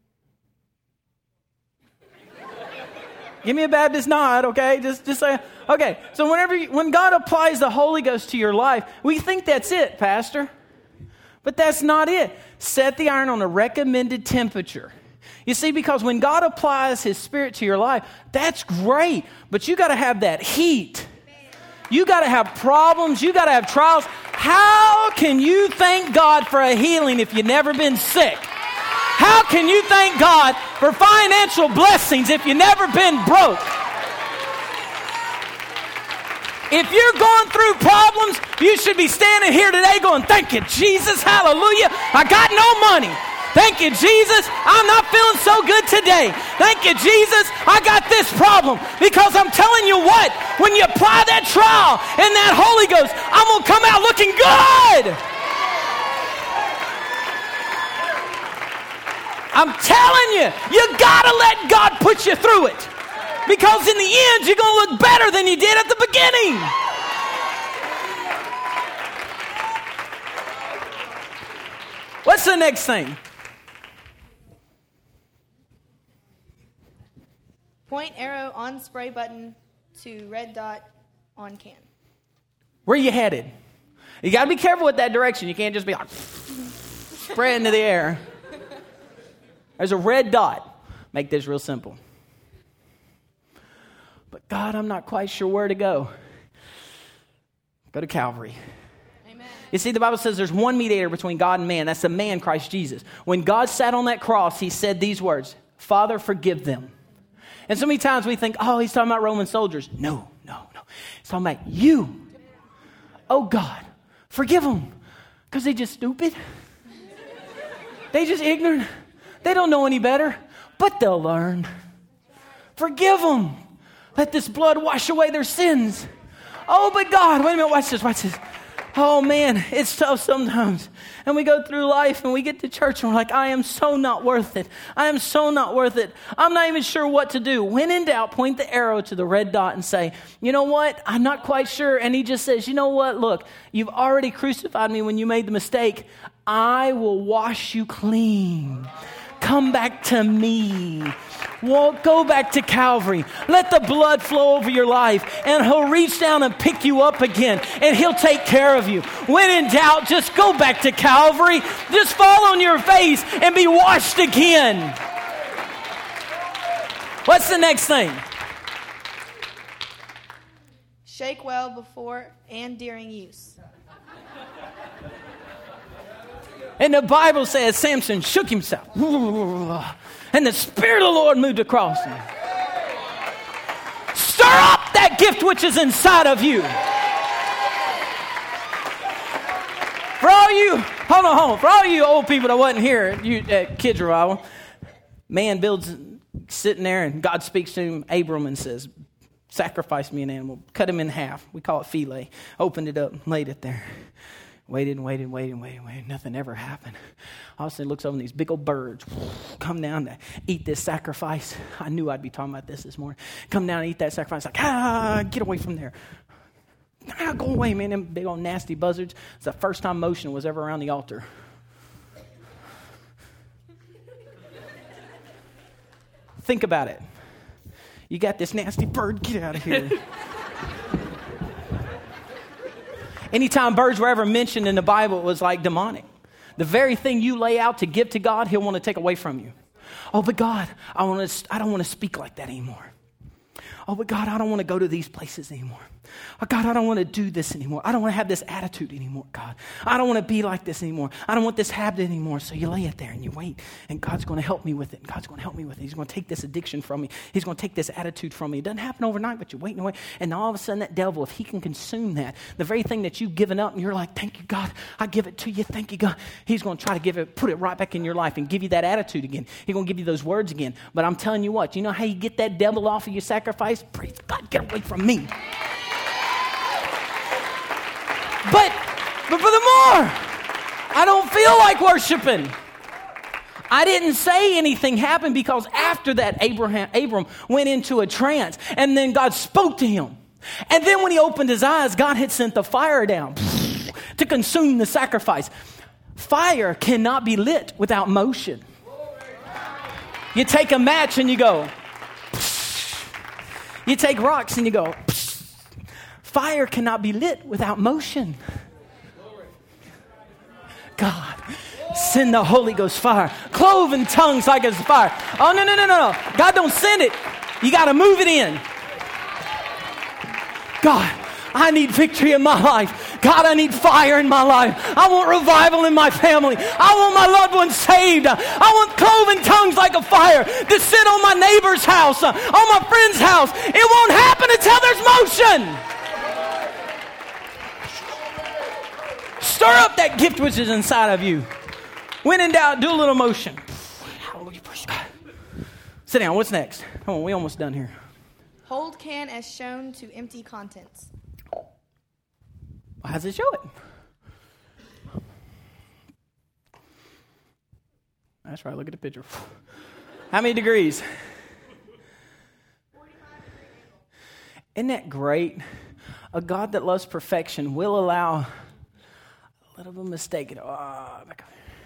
Give me a Baptist nod, okay? Just say, okay. So when God applies the Holy Ghost to your life, we think that's it, Pastor. But that's not it. Set the iron on a recommended temperature. You see, because when God applies His Spirit to your life, that's great. But you got to have that heat. You got to have problems. You got to have trials. How can you thank God for a healing if you've never been sick? How can you thank God for financial blessings if you've never been broke? If you're going through problems, you should be standing here today going, thank you, Jesus, hallelujah. I got no money. Thank you, Jesus. I'm not feeling so good today. Thank you, Jesus. I got this problem. Because I'm telling you what, when you apply that trial and that Holy Ghost, I'm going to come out looking good. I'm telling you, you got to let God put you through it. Because in the end, you're going to look better than you did at the beginning. What's the next thing? Point arrow on spray button to red dot on can. Where are you headed? You got to be careful with that direction. You can't just be like spray into the air. There's a red dot. Make this real simple. But God, I'm not quite sure where to go. Go to Calvary. Amen. You see, the Bible says there's one mediator between God and man. That's the man, Christ Jesus. When God sat on that cross, He said these words, Father, forgive them. And so many times we think, oh, He's talking about Roman soldiers. No. He's talking about you. Oh, God, forgive them. Because they just stupid. They just ignorant. They don't know any better. But they'll learn. Forgive them. Let this blood wash away their sins. Oh, but God, wait a minute, watch this. Oh man, it's tough sometimes. And we go through life and we get to church and we're like, I am so not worth it. I am so not worth it. I'm not even sure what to do. When in doubt, point the arrow to the red dot and say, you know what? I'm not quite sure. And he just says, you know what? Look, you've already crucified me when you made the mistake. I will wash you clean. Come back to me. Go back to Calvary. Let the blood flow over your life, and he'll reach down and pick you up again, and he'll take care of you. When in doubt, just go back to Calvary. Just fall on your face and be washed again. What's the next thing? Shake well before and during use. And the Bible says Samson shook himself. And the Spirit of the Lord moved across him. Stir up that gift which is inside of you. For all you, hold on. For all you old people that wasn't here at Kids Revival, man builds, sitting there, and God speaks to him, Abram, and says, sacrifice me an animal. Cut him in half. We call it filet. Opened it up, laid it there. Waited. Nothing ever happened. All of a sudden, looks over and these big old birds come down to eat this sacrifice. I knew I'd be talking about this morning. Come down and eat that sacrifice. Like, get away from there. Go away, man. Them big old nasty buzzards. It's the first time motion was ever around the altar. Think about it. You got this nasty bird. Get out of here. Anytime birds were ever mentioned in the Bible, it was like demonic. The very thing you lay out to give to God, he'll want to take away from you. Oh, but God, I don't want to speak like that anymore. Oh, but God, I don't want to go to these places anymore. Oh, God, I don't want to do this anymore. I don't want to have this attitude anymore, God. I don't want to be like this anymore. I don't want this habit anymore. So you lay it there and you wait, and God's going to help me with it. God's going to help me with it. He's going to take this addiction from me. He's going to take this attitude from me. It doesn't happen overnight, but you're waiting away. And all of a sudden, that devil, if he can consume that, the very thing that you've given up, and you're like, thank you, God. I give it to you. Thank you, God. He's going to try to put it right back in your life and give you that attitude again. He's going to give you those words again. But I'm telling you what, you know how you get that devil off of your sacrifice? Praise God, get away from me. But furthermore, I don't feel like worshiping. I didn't say anything happened because after that, Abram went into a trance, and then God spoke to him. And then when he opened his eyes, God had sent the fire down to consume the sacrifice. Fire cannot be lit without motion. You take a match and you go. You take rocks and you go. Fire cannot be lit without motion. God, send the Holy Ghost fire. Cloven tongues like a fire. Oh, no. God don't send it. You got to move it in. God, I need victory in my life. God, I need fire in my life. I want revival in my family. I want my loved ones saved. I want cloven tongues like a fire to sit on my neighbor's house, on my friend's house. It won't happen until there's motion. Stir up that gift which is inside of you. When in doubt, do a little motion. Hallelujah. Sit down. What's next? Come on, we almost done here. Hold can as shown to empty contents. How does it show it? That's right. Look at the picture. How many degrees? 45 degrees. Isn't that great? A God that loves perfection will allow a little bit of mistake. Back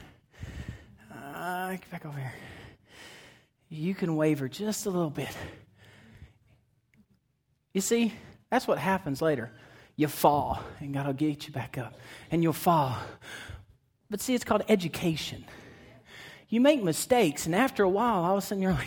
over here. You can waver just a little bit. You see, that's what happens later. You fall, and God will get you back up, and you'll fall. But see, it's called education. You make mistakes, and after a while, all of a sudden you're like,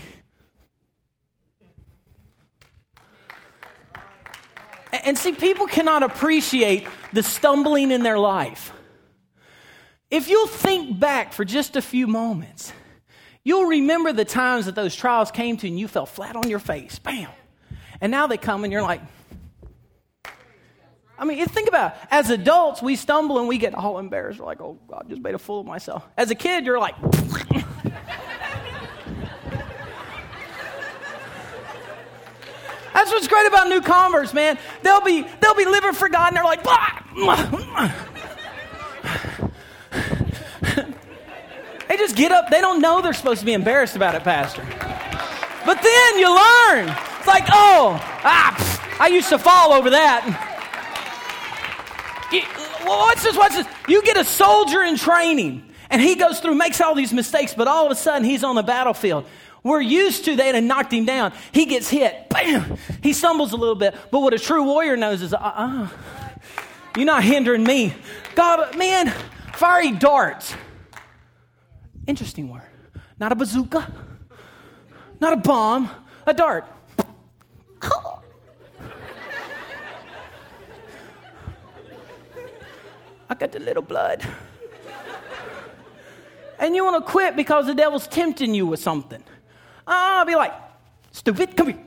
and see, people cannot appreciate the stumbling in their life. If you'll think back for just a few moments, you'll remember the times that those trials came to you and you fell flat on your face. Bam. And now they come and you're like, I mean, think about it. As adults, we stumble and we get all embarrassed. We're like, oh, God, I just made a fool of myself. As a kid, you're like, That's what's great about new converts, man. They'll be living for God, and they're like, blah. They just get up. They don't know they're supposed to be embarrassed about it, Pastor. But then you learn. It's like, I used to fall over that. Watch this. You get a soldier in training, and he goes through, makes all these mistakes, but all of a sudden he's on the battlefield. We're used to they had knocked him down. He gets hit. Bam! He stumbles a little bit. But what a true warrior knows is, you're not hindering me. God, man, fiery darts. Interesting word. Not a bazooka. Not a bomb. A dart. I got the little blood. And you want to quit because the devil's tempting you with something. I'll be like, stupid, come here.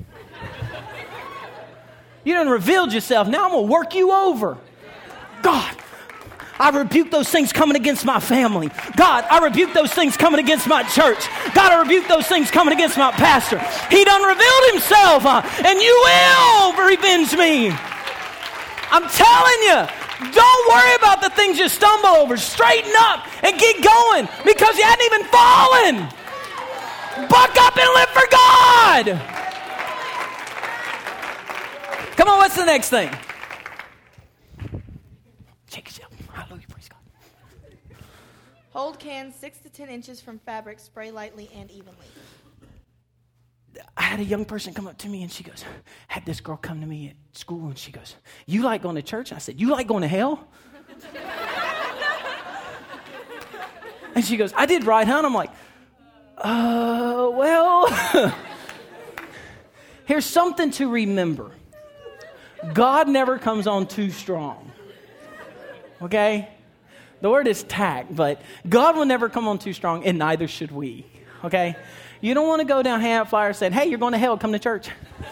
You done revealed yourself. Now I'm going to work you over. God, I rebuke those things coming against my family. God, I rebuke those things coming against my church. God, I rebuke those things coming against my pastor. He done revealed himself, and you will revenge me. I'm telling you, don't worry about the things you stumble over. Straighten up and get going because you hadn't even fallen. Buck up and live for God. Come on, what's the next thing? Shake yourself. Hallelujah, praise God. Hold cans 6 to 10 inches from fabric. Spray lightly and evenly. I had a young person come up to me and she goes, had this girl come to me at school and she goes, you like going to church? I said, you like going to hell? And she goes, I did right, huh? And I'm like, well, here's something to remember. God never comes on too strong. Okay? The word is tact, but God will never come on too strong, and neither should we. Okay? You don't want to go down hand flyer saying, hey, you're going to hell, come to church.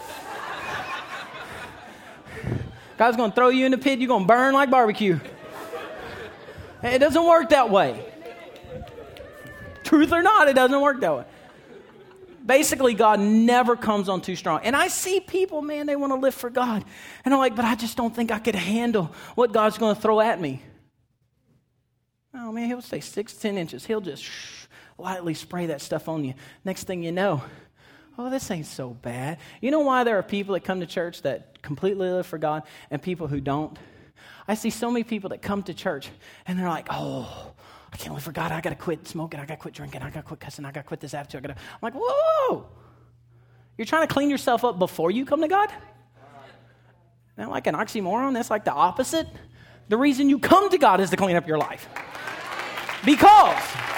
God's going to throw you in the pit, you're going to burn like barbecue. It doesn't work that way. Truth or not, it doesn't work that way. Basically, God never comes on too strong. And I see people, man, they want to live for God. And I'm like, but I just don't think I could handle what God's going to throw at me. Oh, man, he'll say 6, 10 inches. He'll just lightly spray that stuff on you. Next thing you know, oh, this ain't so bad. You know why there are people that come to church that completely live for God and people who don't? I see so many people that come to church and they're like, oh, I can't live for God. I got to quit smoking. I got to quit drinking. I got to quit cussing. I got to quit this attitude. I'm like, whoa. You're trying to clean yourself up before you come to God? Isn't that like an oxymoron? That's like the opposite. The reason you come to God is to clean up your life. Because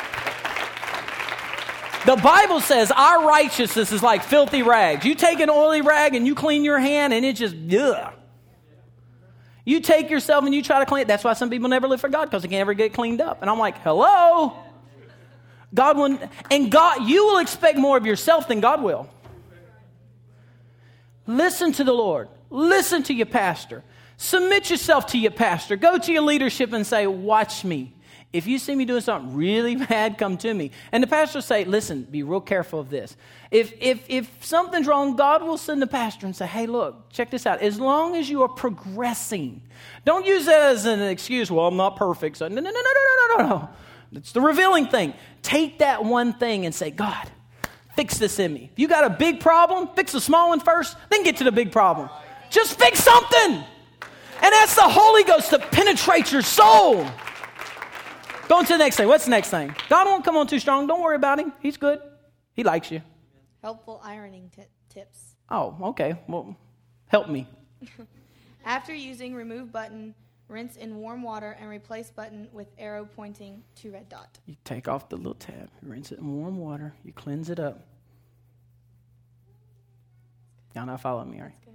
the Bible says our righteousness is like filthy rags. You take an oily rag and you clean your hand and it just, ugh. You take yourself and you try to clean it. That's why some people never live for God, because they can't ever get cleaned up. And I'm like, hello? God will, and God, you will expect more of yourself than God will. Listen to the Lord. Listen to your pastor. Submit yourself to your pastor. Go to your leadership and say, watch me. If you see me doing something really bad, come to me. And the pastor will say, listen, be real careful of this. If something's wrong, God will send the pastor and say, hey, look, check this out. As long as you are progressing, don't use that as an excuse. Well, I'm not perfect. So no. It's the revealing thing. Take that one thing and say, God, fix this in me. If you got a big problem, fix the small one first, then get to the big problem. Just fix something. And ask the Holy Ghost to penetrate your soul. Going to the next thing. What's the next thing? God won't come on too strong. Don't worry about him. He's good. He likes you. Helpful ironing tips. Oh, okay. Well, help me. After using, remove button, rinse in warm water, and replace button with arrow pointing to red dot. You take off the little tab, rinse it in warm water, you cleanse it up. Y'all not following me, all right?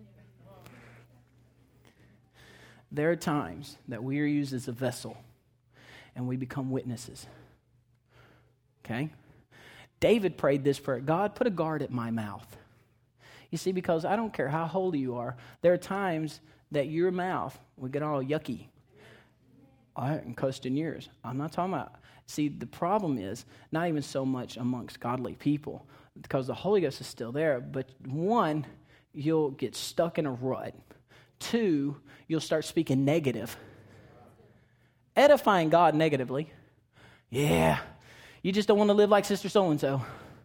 There are times that we are used as a vessel and we become witnesses. Okay? David prayed this prayer, God, put a guard at my mouth. You see, because I don't care how holy you are, there are times that your mouth will get all yucky. I haven't cussed in years. I'm not talking about. See, the problem is not even so much amongst godly people, because the Holy Ghost is still there, but one, you'll get stuck in a rut. 2, you'll start speaking negative. Edifying God negatively. Yeah, you just don't want to live like Sister So-and-so.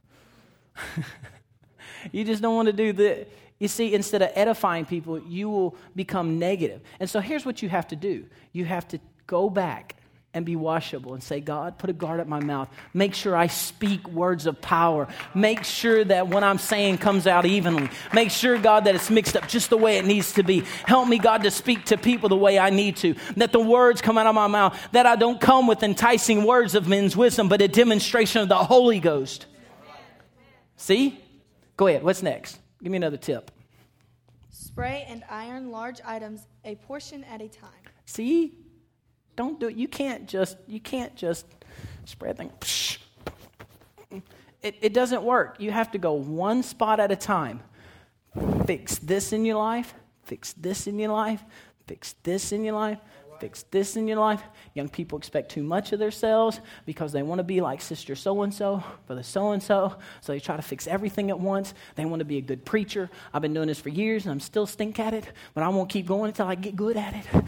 You just don't want to do the... You see, instead of edifying people, you will become negative. And so here's what you have to do. You have to go back and be washable and say, God, put a guard at my mouth. Make sure I speak words of power. Make sure that what I'm saying comes out evenly. Make sure, God, that it's mixed up just the way it needs to be. Help me, God, to speak to people the way I need to. That the words come out of my mouth. That I don't come with enticing words of men's wisdom, but a demonstration of the Holy Ghost. See? Go ahead. What's next? Give me another tip. Spray and iron large items a portion at a time. See? Don't do it. You can't just spray a thing. It doesn't work. You have to go one spot at a time. Fix this in your life. Fix this in your life. Fix this in your life. Fix this in your life. Young people expect too much of themselves because they want to be like Sister So-and-so, Brother So-and-so. So they try to fix everything at once. They want to be a good preacher. I've been doing this for years and I'm still stink at it, but I won't keep going until I get good at it.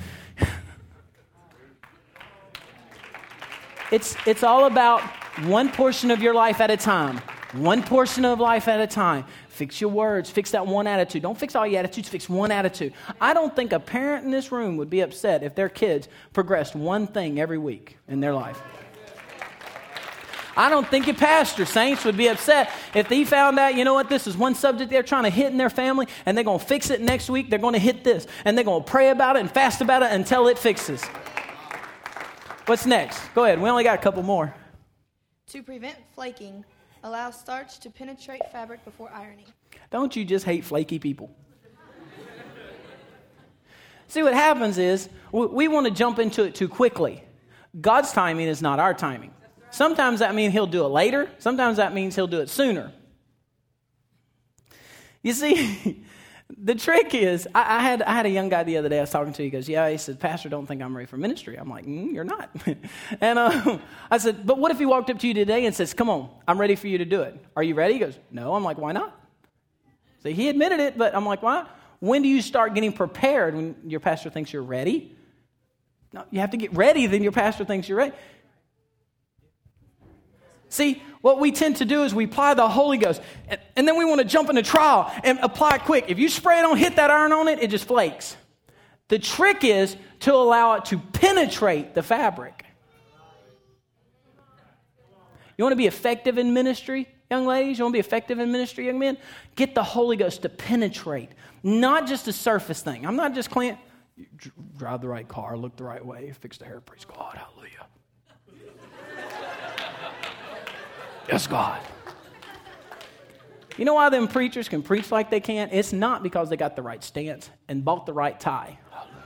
It's all about one portion of your life at a time. One portion of life at a time. Fix your words. Fix that one attitude. Don't fix all your attitudes. Fix one attitude. I don't think a parent in this room would be upset if their kids progressed one thing every week in their life. I don't think your pastor, saints, would be upset if they found out, you know what, this is one subject they're trying to hit in their family, and they're going to fix it next week. They're going to hit this, and they're going to pray about it and fast about it until it fixes. What's next? Go ahead. We only got a couple more. To prevent flaking, allow starch to penetrate fabric before ironing. Don't you just hate flaky people? See, what happens is we want to jump into it too quickly. God's timing is not our timing. Sometimes that means he'll do it later. Sometimes that means he'll do it sooner. You see, the trick is, I had a young guy the other day I was talking to. He goes, yeah, he said, Pastor, don't think I'm ready for ministry. I'm like, you're not. And I said, but what if he walked up to you today and says, come on, I'm ready for you to do it. Are you ready? He goes, no. I'm like, why not? So he admitted it, but I'm like, why? When do you start getting prepared? When your pastor thinks you're ready? No, you have to get ready, then your pastor thinks you're ready. See, what we tend to do is we apply the Holy Ghost, and then we want to jump into trial and apply it quick. If you spray it on, hit that iron on it, it just flakes. The trick is to allow it to penetrate the fabric. You want to be effective in ministry, young ladies? You want to be effective in ministry, young men? Get the Holy Ghost to penetrate, not just a surface thing. I'm not just clean. Drive the right car, look the right way, fix the hair, praise God, hallelujah. Yes, God. You know why them preachers can preach like they can? It's not because they got the right stance and bought the right tie.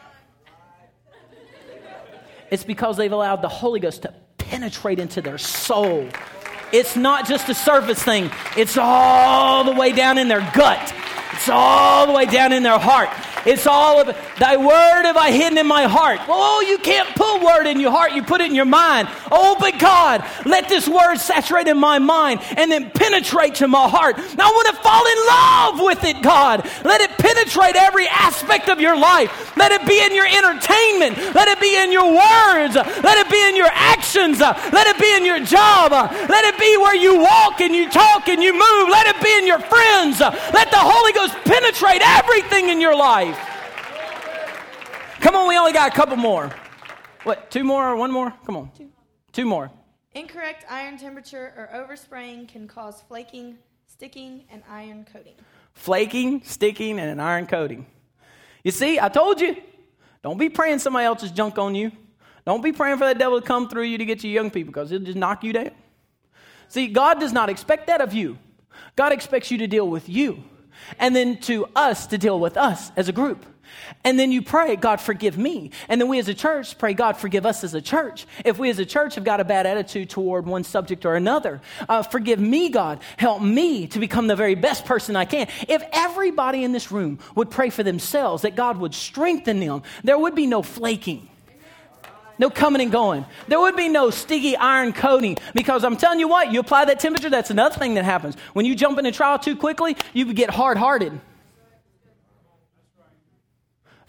It's because they've allowed the Holy Ghost to penetrate into their soul. It's not just a surface thing. It's all the way down in their gut. It's all the way down in their heart. It's all of thy word have I hidden in my heart. Oh, you can't put word in your heart. You put it in your mind. Oh, but God, let this word saturate in my mind and then penetrate to my heart. Now I want to fall in love with it, God. Let it penetrate every aspect of your life. Let it be in your entertainment. Let it be in your words. Let it be in your actions. Let it be in your job. Let it be where you walk and you talk and you move. Let it be in your friends. Let the Holy Ghost penetrate everything in your life. Come on, we only got a couple more. What, 2 more or 1 more? Come on. 2 more. Incorrect iron temperature or overspraying can cause flaking, sticking, and iron coating. Flaking, sticking, and an iron coating. You see, I told you. Don't be praying somebody else's junk on you. Don't be praying for that devil to come through you to get you young people because it'll just knock you down. See, God does not expect that of you. God expects you to deal with you. And then to us to deal with us as a group. And then you pray, God, forgive me. And then we as a church pray, God, forgive us as a church. If we as a church have got a bad attitude toward one subject or another, forgive me, God. Help me to become the very best person I can. If everybody in this room would pray for themselves, that God would strengthen them, there would be no flaking. No coming and going. There would be no sticky iron coating because I'm telling you what, you apply that temperature, that's another thing that happens. When you jump into trial too quickly, you get hard-hearted.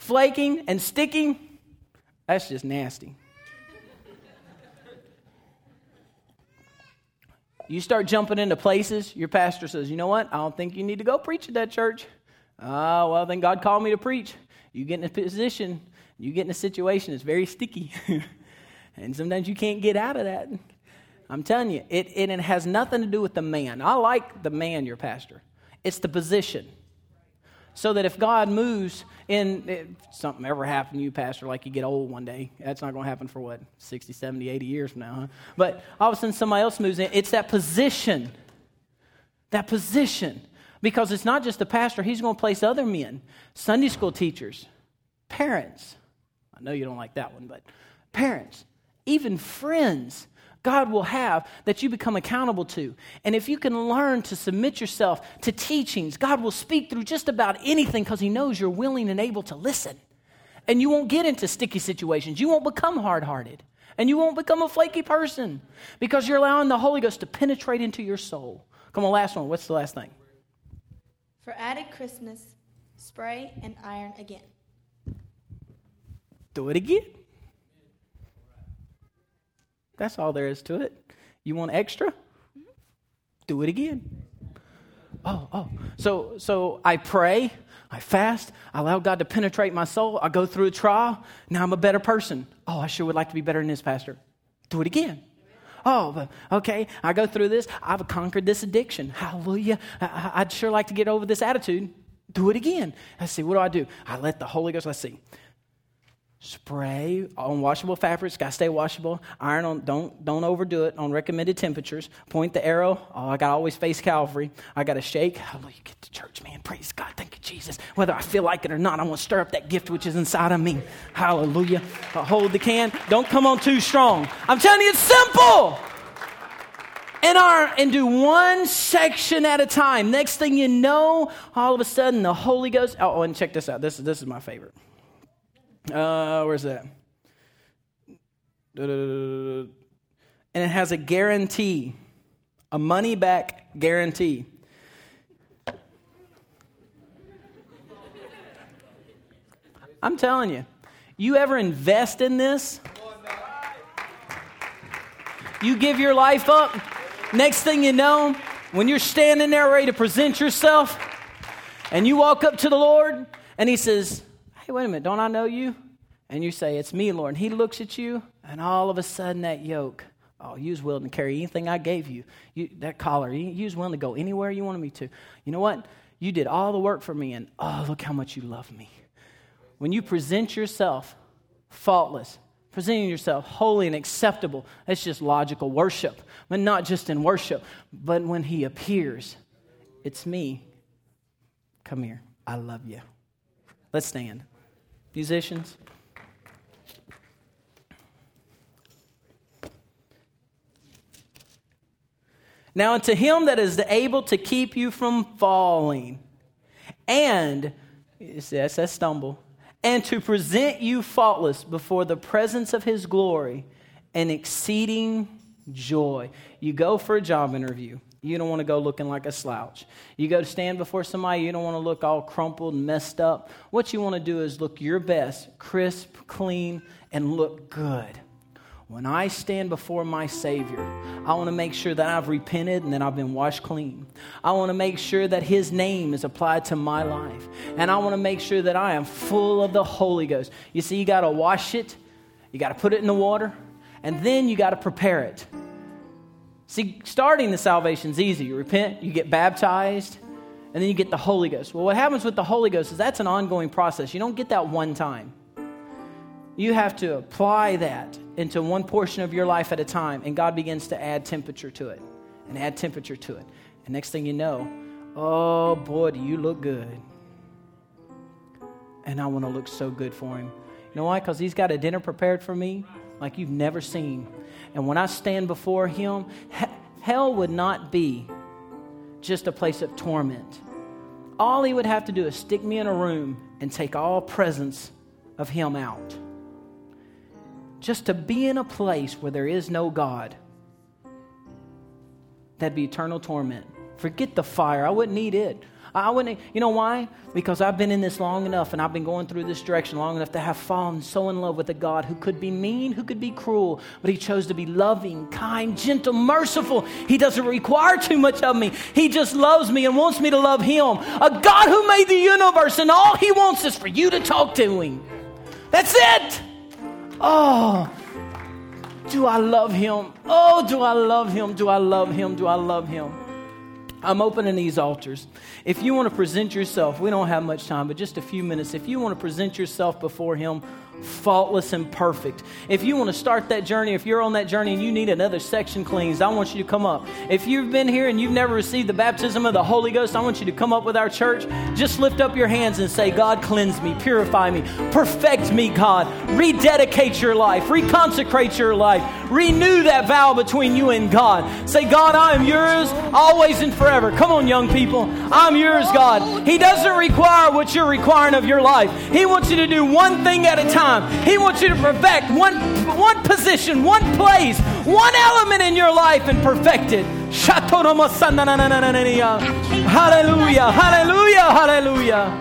flaking and sticking, that's just nasty. You start jumping into places, your pastor says, you know what? I don't think you need to go preach at that church. Well, then God called me to preach. You get in a position, you get in a situation that's very sticky. And sometimes you can't get out of that. I'm telling you, it has nothing to do with the man. I like the man, your pastor. It's the position. So that if God moves if something ever happened to you, pastor, like you get old one day, that's not going to happen for 60, 70, 80 years from now, huh? But all of a sudden somebody else moves in. It's that position. That position. Because it's not just the pastor. He's going to place other men, Sunday school teachers, parents. I know you don't like that one, but parents, even friends. God will have that you become accountable to. And if you can learn to submit yourself to teachings, God will speak through just about anything because He knows you're willing and able to listen. And you won't get into sticky situations. You won't become hard-hearted. And you won't become a flaky person because you're allowing the Holy Ghost to penetrate into your soul. Come on, last one. What's the last thing? For added crispness, spray and iron again. Do it again. That's all there is to it. You want extra? Do it again. So I pray, I fast, I allow God to penetrate my soul, I go through a trial, now I'm a better person. Oh, I sure would like to be better than this, pastor. Do it again. Okay, I go through this, I've conquered this addiction. Hallelujah. I'd sure like to get over this attitude. Do it again. Let's see, what do? I let the Holy Ghost, spray on washable fabrics, got to stay washable. Iron on, don't overdo it on recommended temperatures. Point the arrow. I got to always face Calvary. I got to shake. Hallelujah, get to church, man. Praise God. Thank you, Jesus. Whether I feel like it or not, I want to stir up that gift which is inside of me. Hallelujah. Hold the can. Don't come on too strong. I'm telling you, it's simple. And do one section at a time. Next thing you know, all of a sudden, the Holy Ghost. Oh, and check this out. This is my favorite. Where's that? And it has a guarantee, a money-back guarantee. I'm telling you, you ever invest in this? You give your life up. Next thing you know, when you're standing there ready to present yourself, and you walk up to the Lord, and He says, hey, wait a minute, don't I know you? And you say, it's me, Lord. And He looks at you, and all of a sudden that yoke, you was willing to carry anything I gave you. That collar, you was willing to go anywhere you wanted me to. You know what? You did all the work for me, and look how much you love me. When you present yourself faultless, presenting yourself holy and acceptable, that's just logical worship. But not just in worship, but when He appears, it's me. Come here. I love you. Let's stand. Musicians. Now unto Him that is able to keep you from falling, and, that's that stumble, and to present you faultless before the presence of His glory and exceeding joy. You go for a job interview. You don't want to go looking like a slouch. You go to stand before somebody, you don't want to look all crumpled and messed up. What you want to do is look your best, crisp, clean, and look good. When I stand before my Savior, I want to make sure that I've repented and that I've been washed clean. I want to make sure that His name is applied to my life. And I want to make sure that I am full of the Holy Ghost. You see, you got to wash it. You got to put it in the water. And then you got to prepare it. See, starting the salvation is easy. You repent, you get baptized, and then you get the Holy Ghost. Well, what happens with the Holy Ghost is that's an ongoing process. You don't get that one time. You have to apply that into one portion of your life at a time, and God begins to add temperature to it, and add temperature to it. And next thing you know, oh boy, do you look good. And I want to look so good for Him. You know why? Because He's got a dinner prepared for me like you've never seen. And when I stand before Him, hell would not be just a place of torment. All He would have to do is stick me in a room and take all presence of Him out. Just to be in a place where there is no God, that'd be eternal torment. Forget the fire. I wouldn't need it. I wouldn't. You know why? Because I've been in this long enough and I've been going through this direction long enough to have fallen so in love with a God who could be mean, who could be cruel, but He chose to be loving, kind, gentle, merciful. He doesn't require too much of me. He just loves me and wants me to love Him. A God who made the universe, and all He wants is for you to talk to Him. That's it. Oh, do I love Him? Oh, do I love Him? Do I love Him? Do I love Him? I'm opening these altars. If you want to present yourself, we don't have much time, but just a few minutes. If you want to present yourself before Him, faultless and perfect. If you want to start that journey, if you're on that journey and you need another section cleansed, I want you to come up. If you've been here and you've never received the baptism of the Holy Ghost, I want you to come up with our church. Just lift up your hands and say, God, cleanse me, purify me, perfect me, God. Rededicate your life, reconsecrate your life, renew that vow between you and God. Say, God, I am yours always and forever. Come on, young people. I'm yours, God. He doesn't require what you're requiring of your life. He wants you to do one thing at a time. He wants you to perfect one position, one place, one element in your life and perfect it. Hallelujah, hallelujah, hallelujah.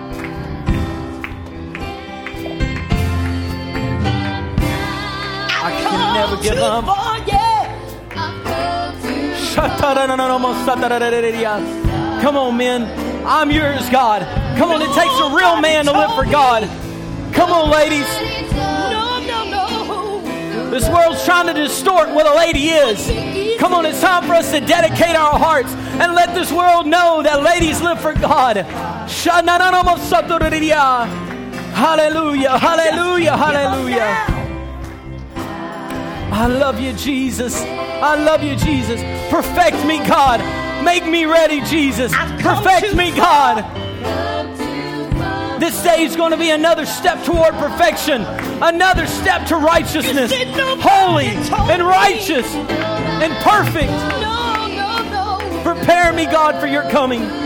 I can never give up. Come on, men. I'm yours, God. Come on, it takes a real man to live for God. Come on, ladies. This world's trying to distort what a lady is. Come on, it's time for us to dedicate our hearts and let this world know that ladies live for God. Hallelujah, hallelujah, hallelujah. I love you, Jesus. I love you, Jesus. Perfect me, God. Make me ready, Jesus. Perfect me, God. This day is going to be another step toward perfection, another step to righteousness, holy and righteous and perfect. Prepare me, God, for your coming.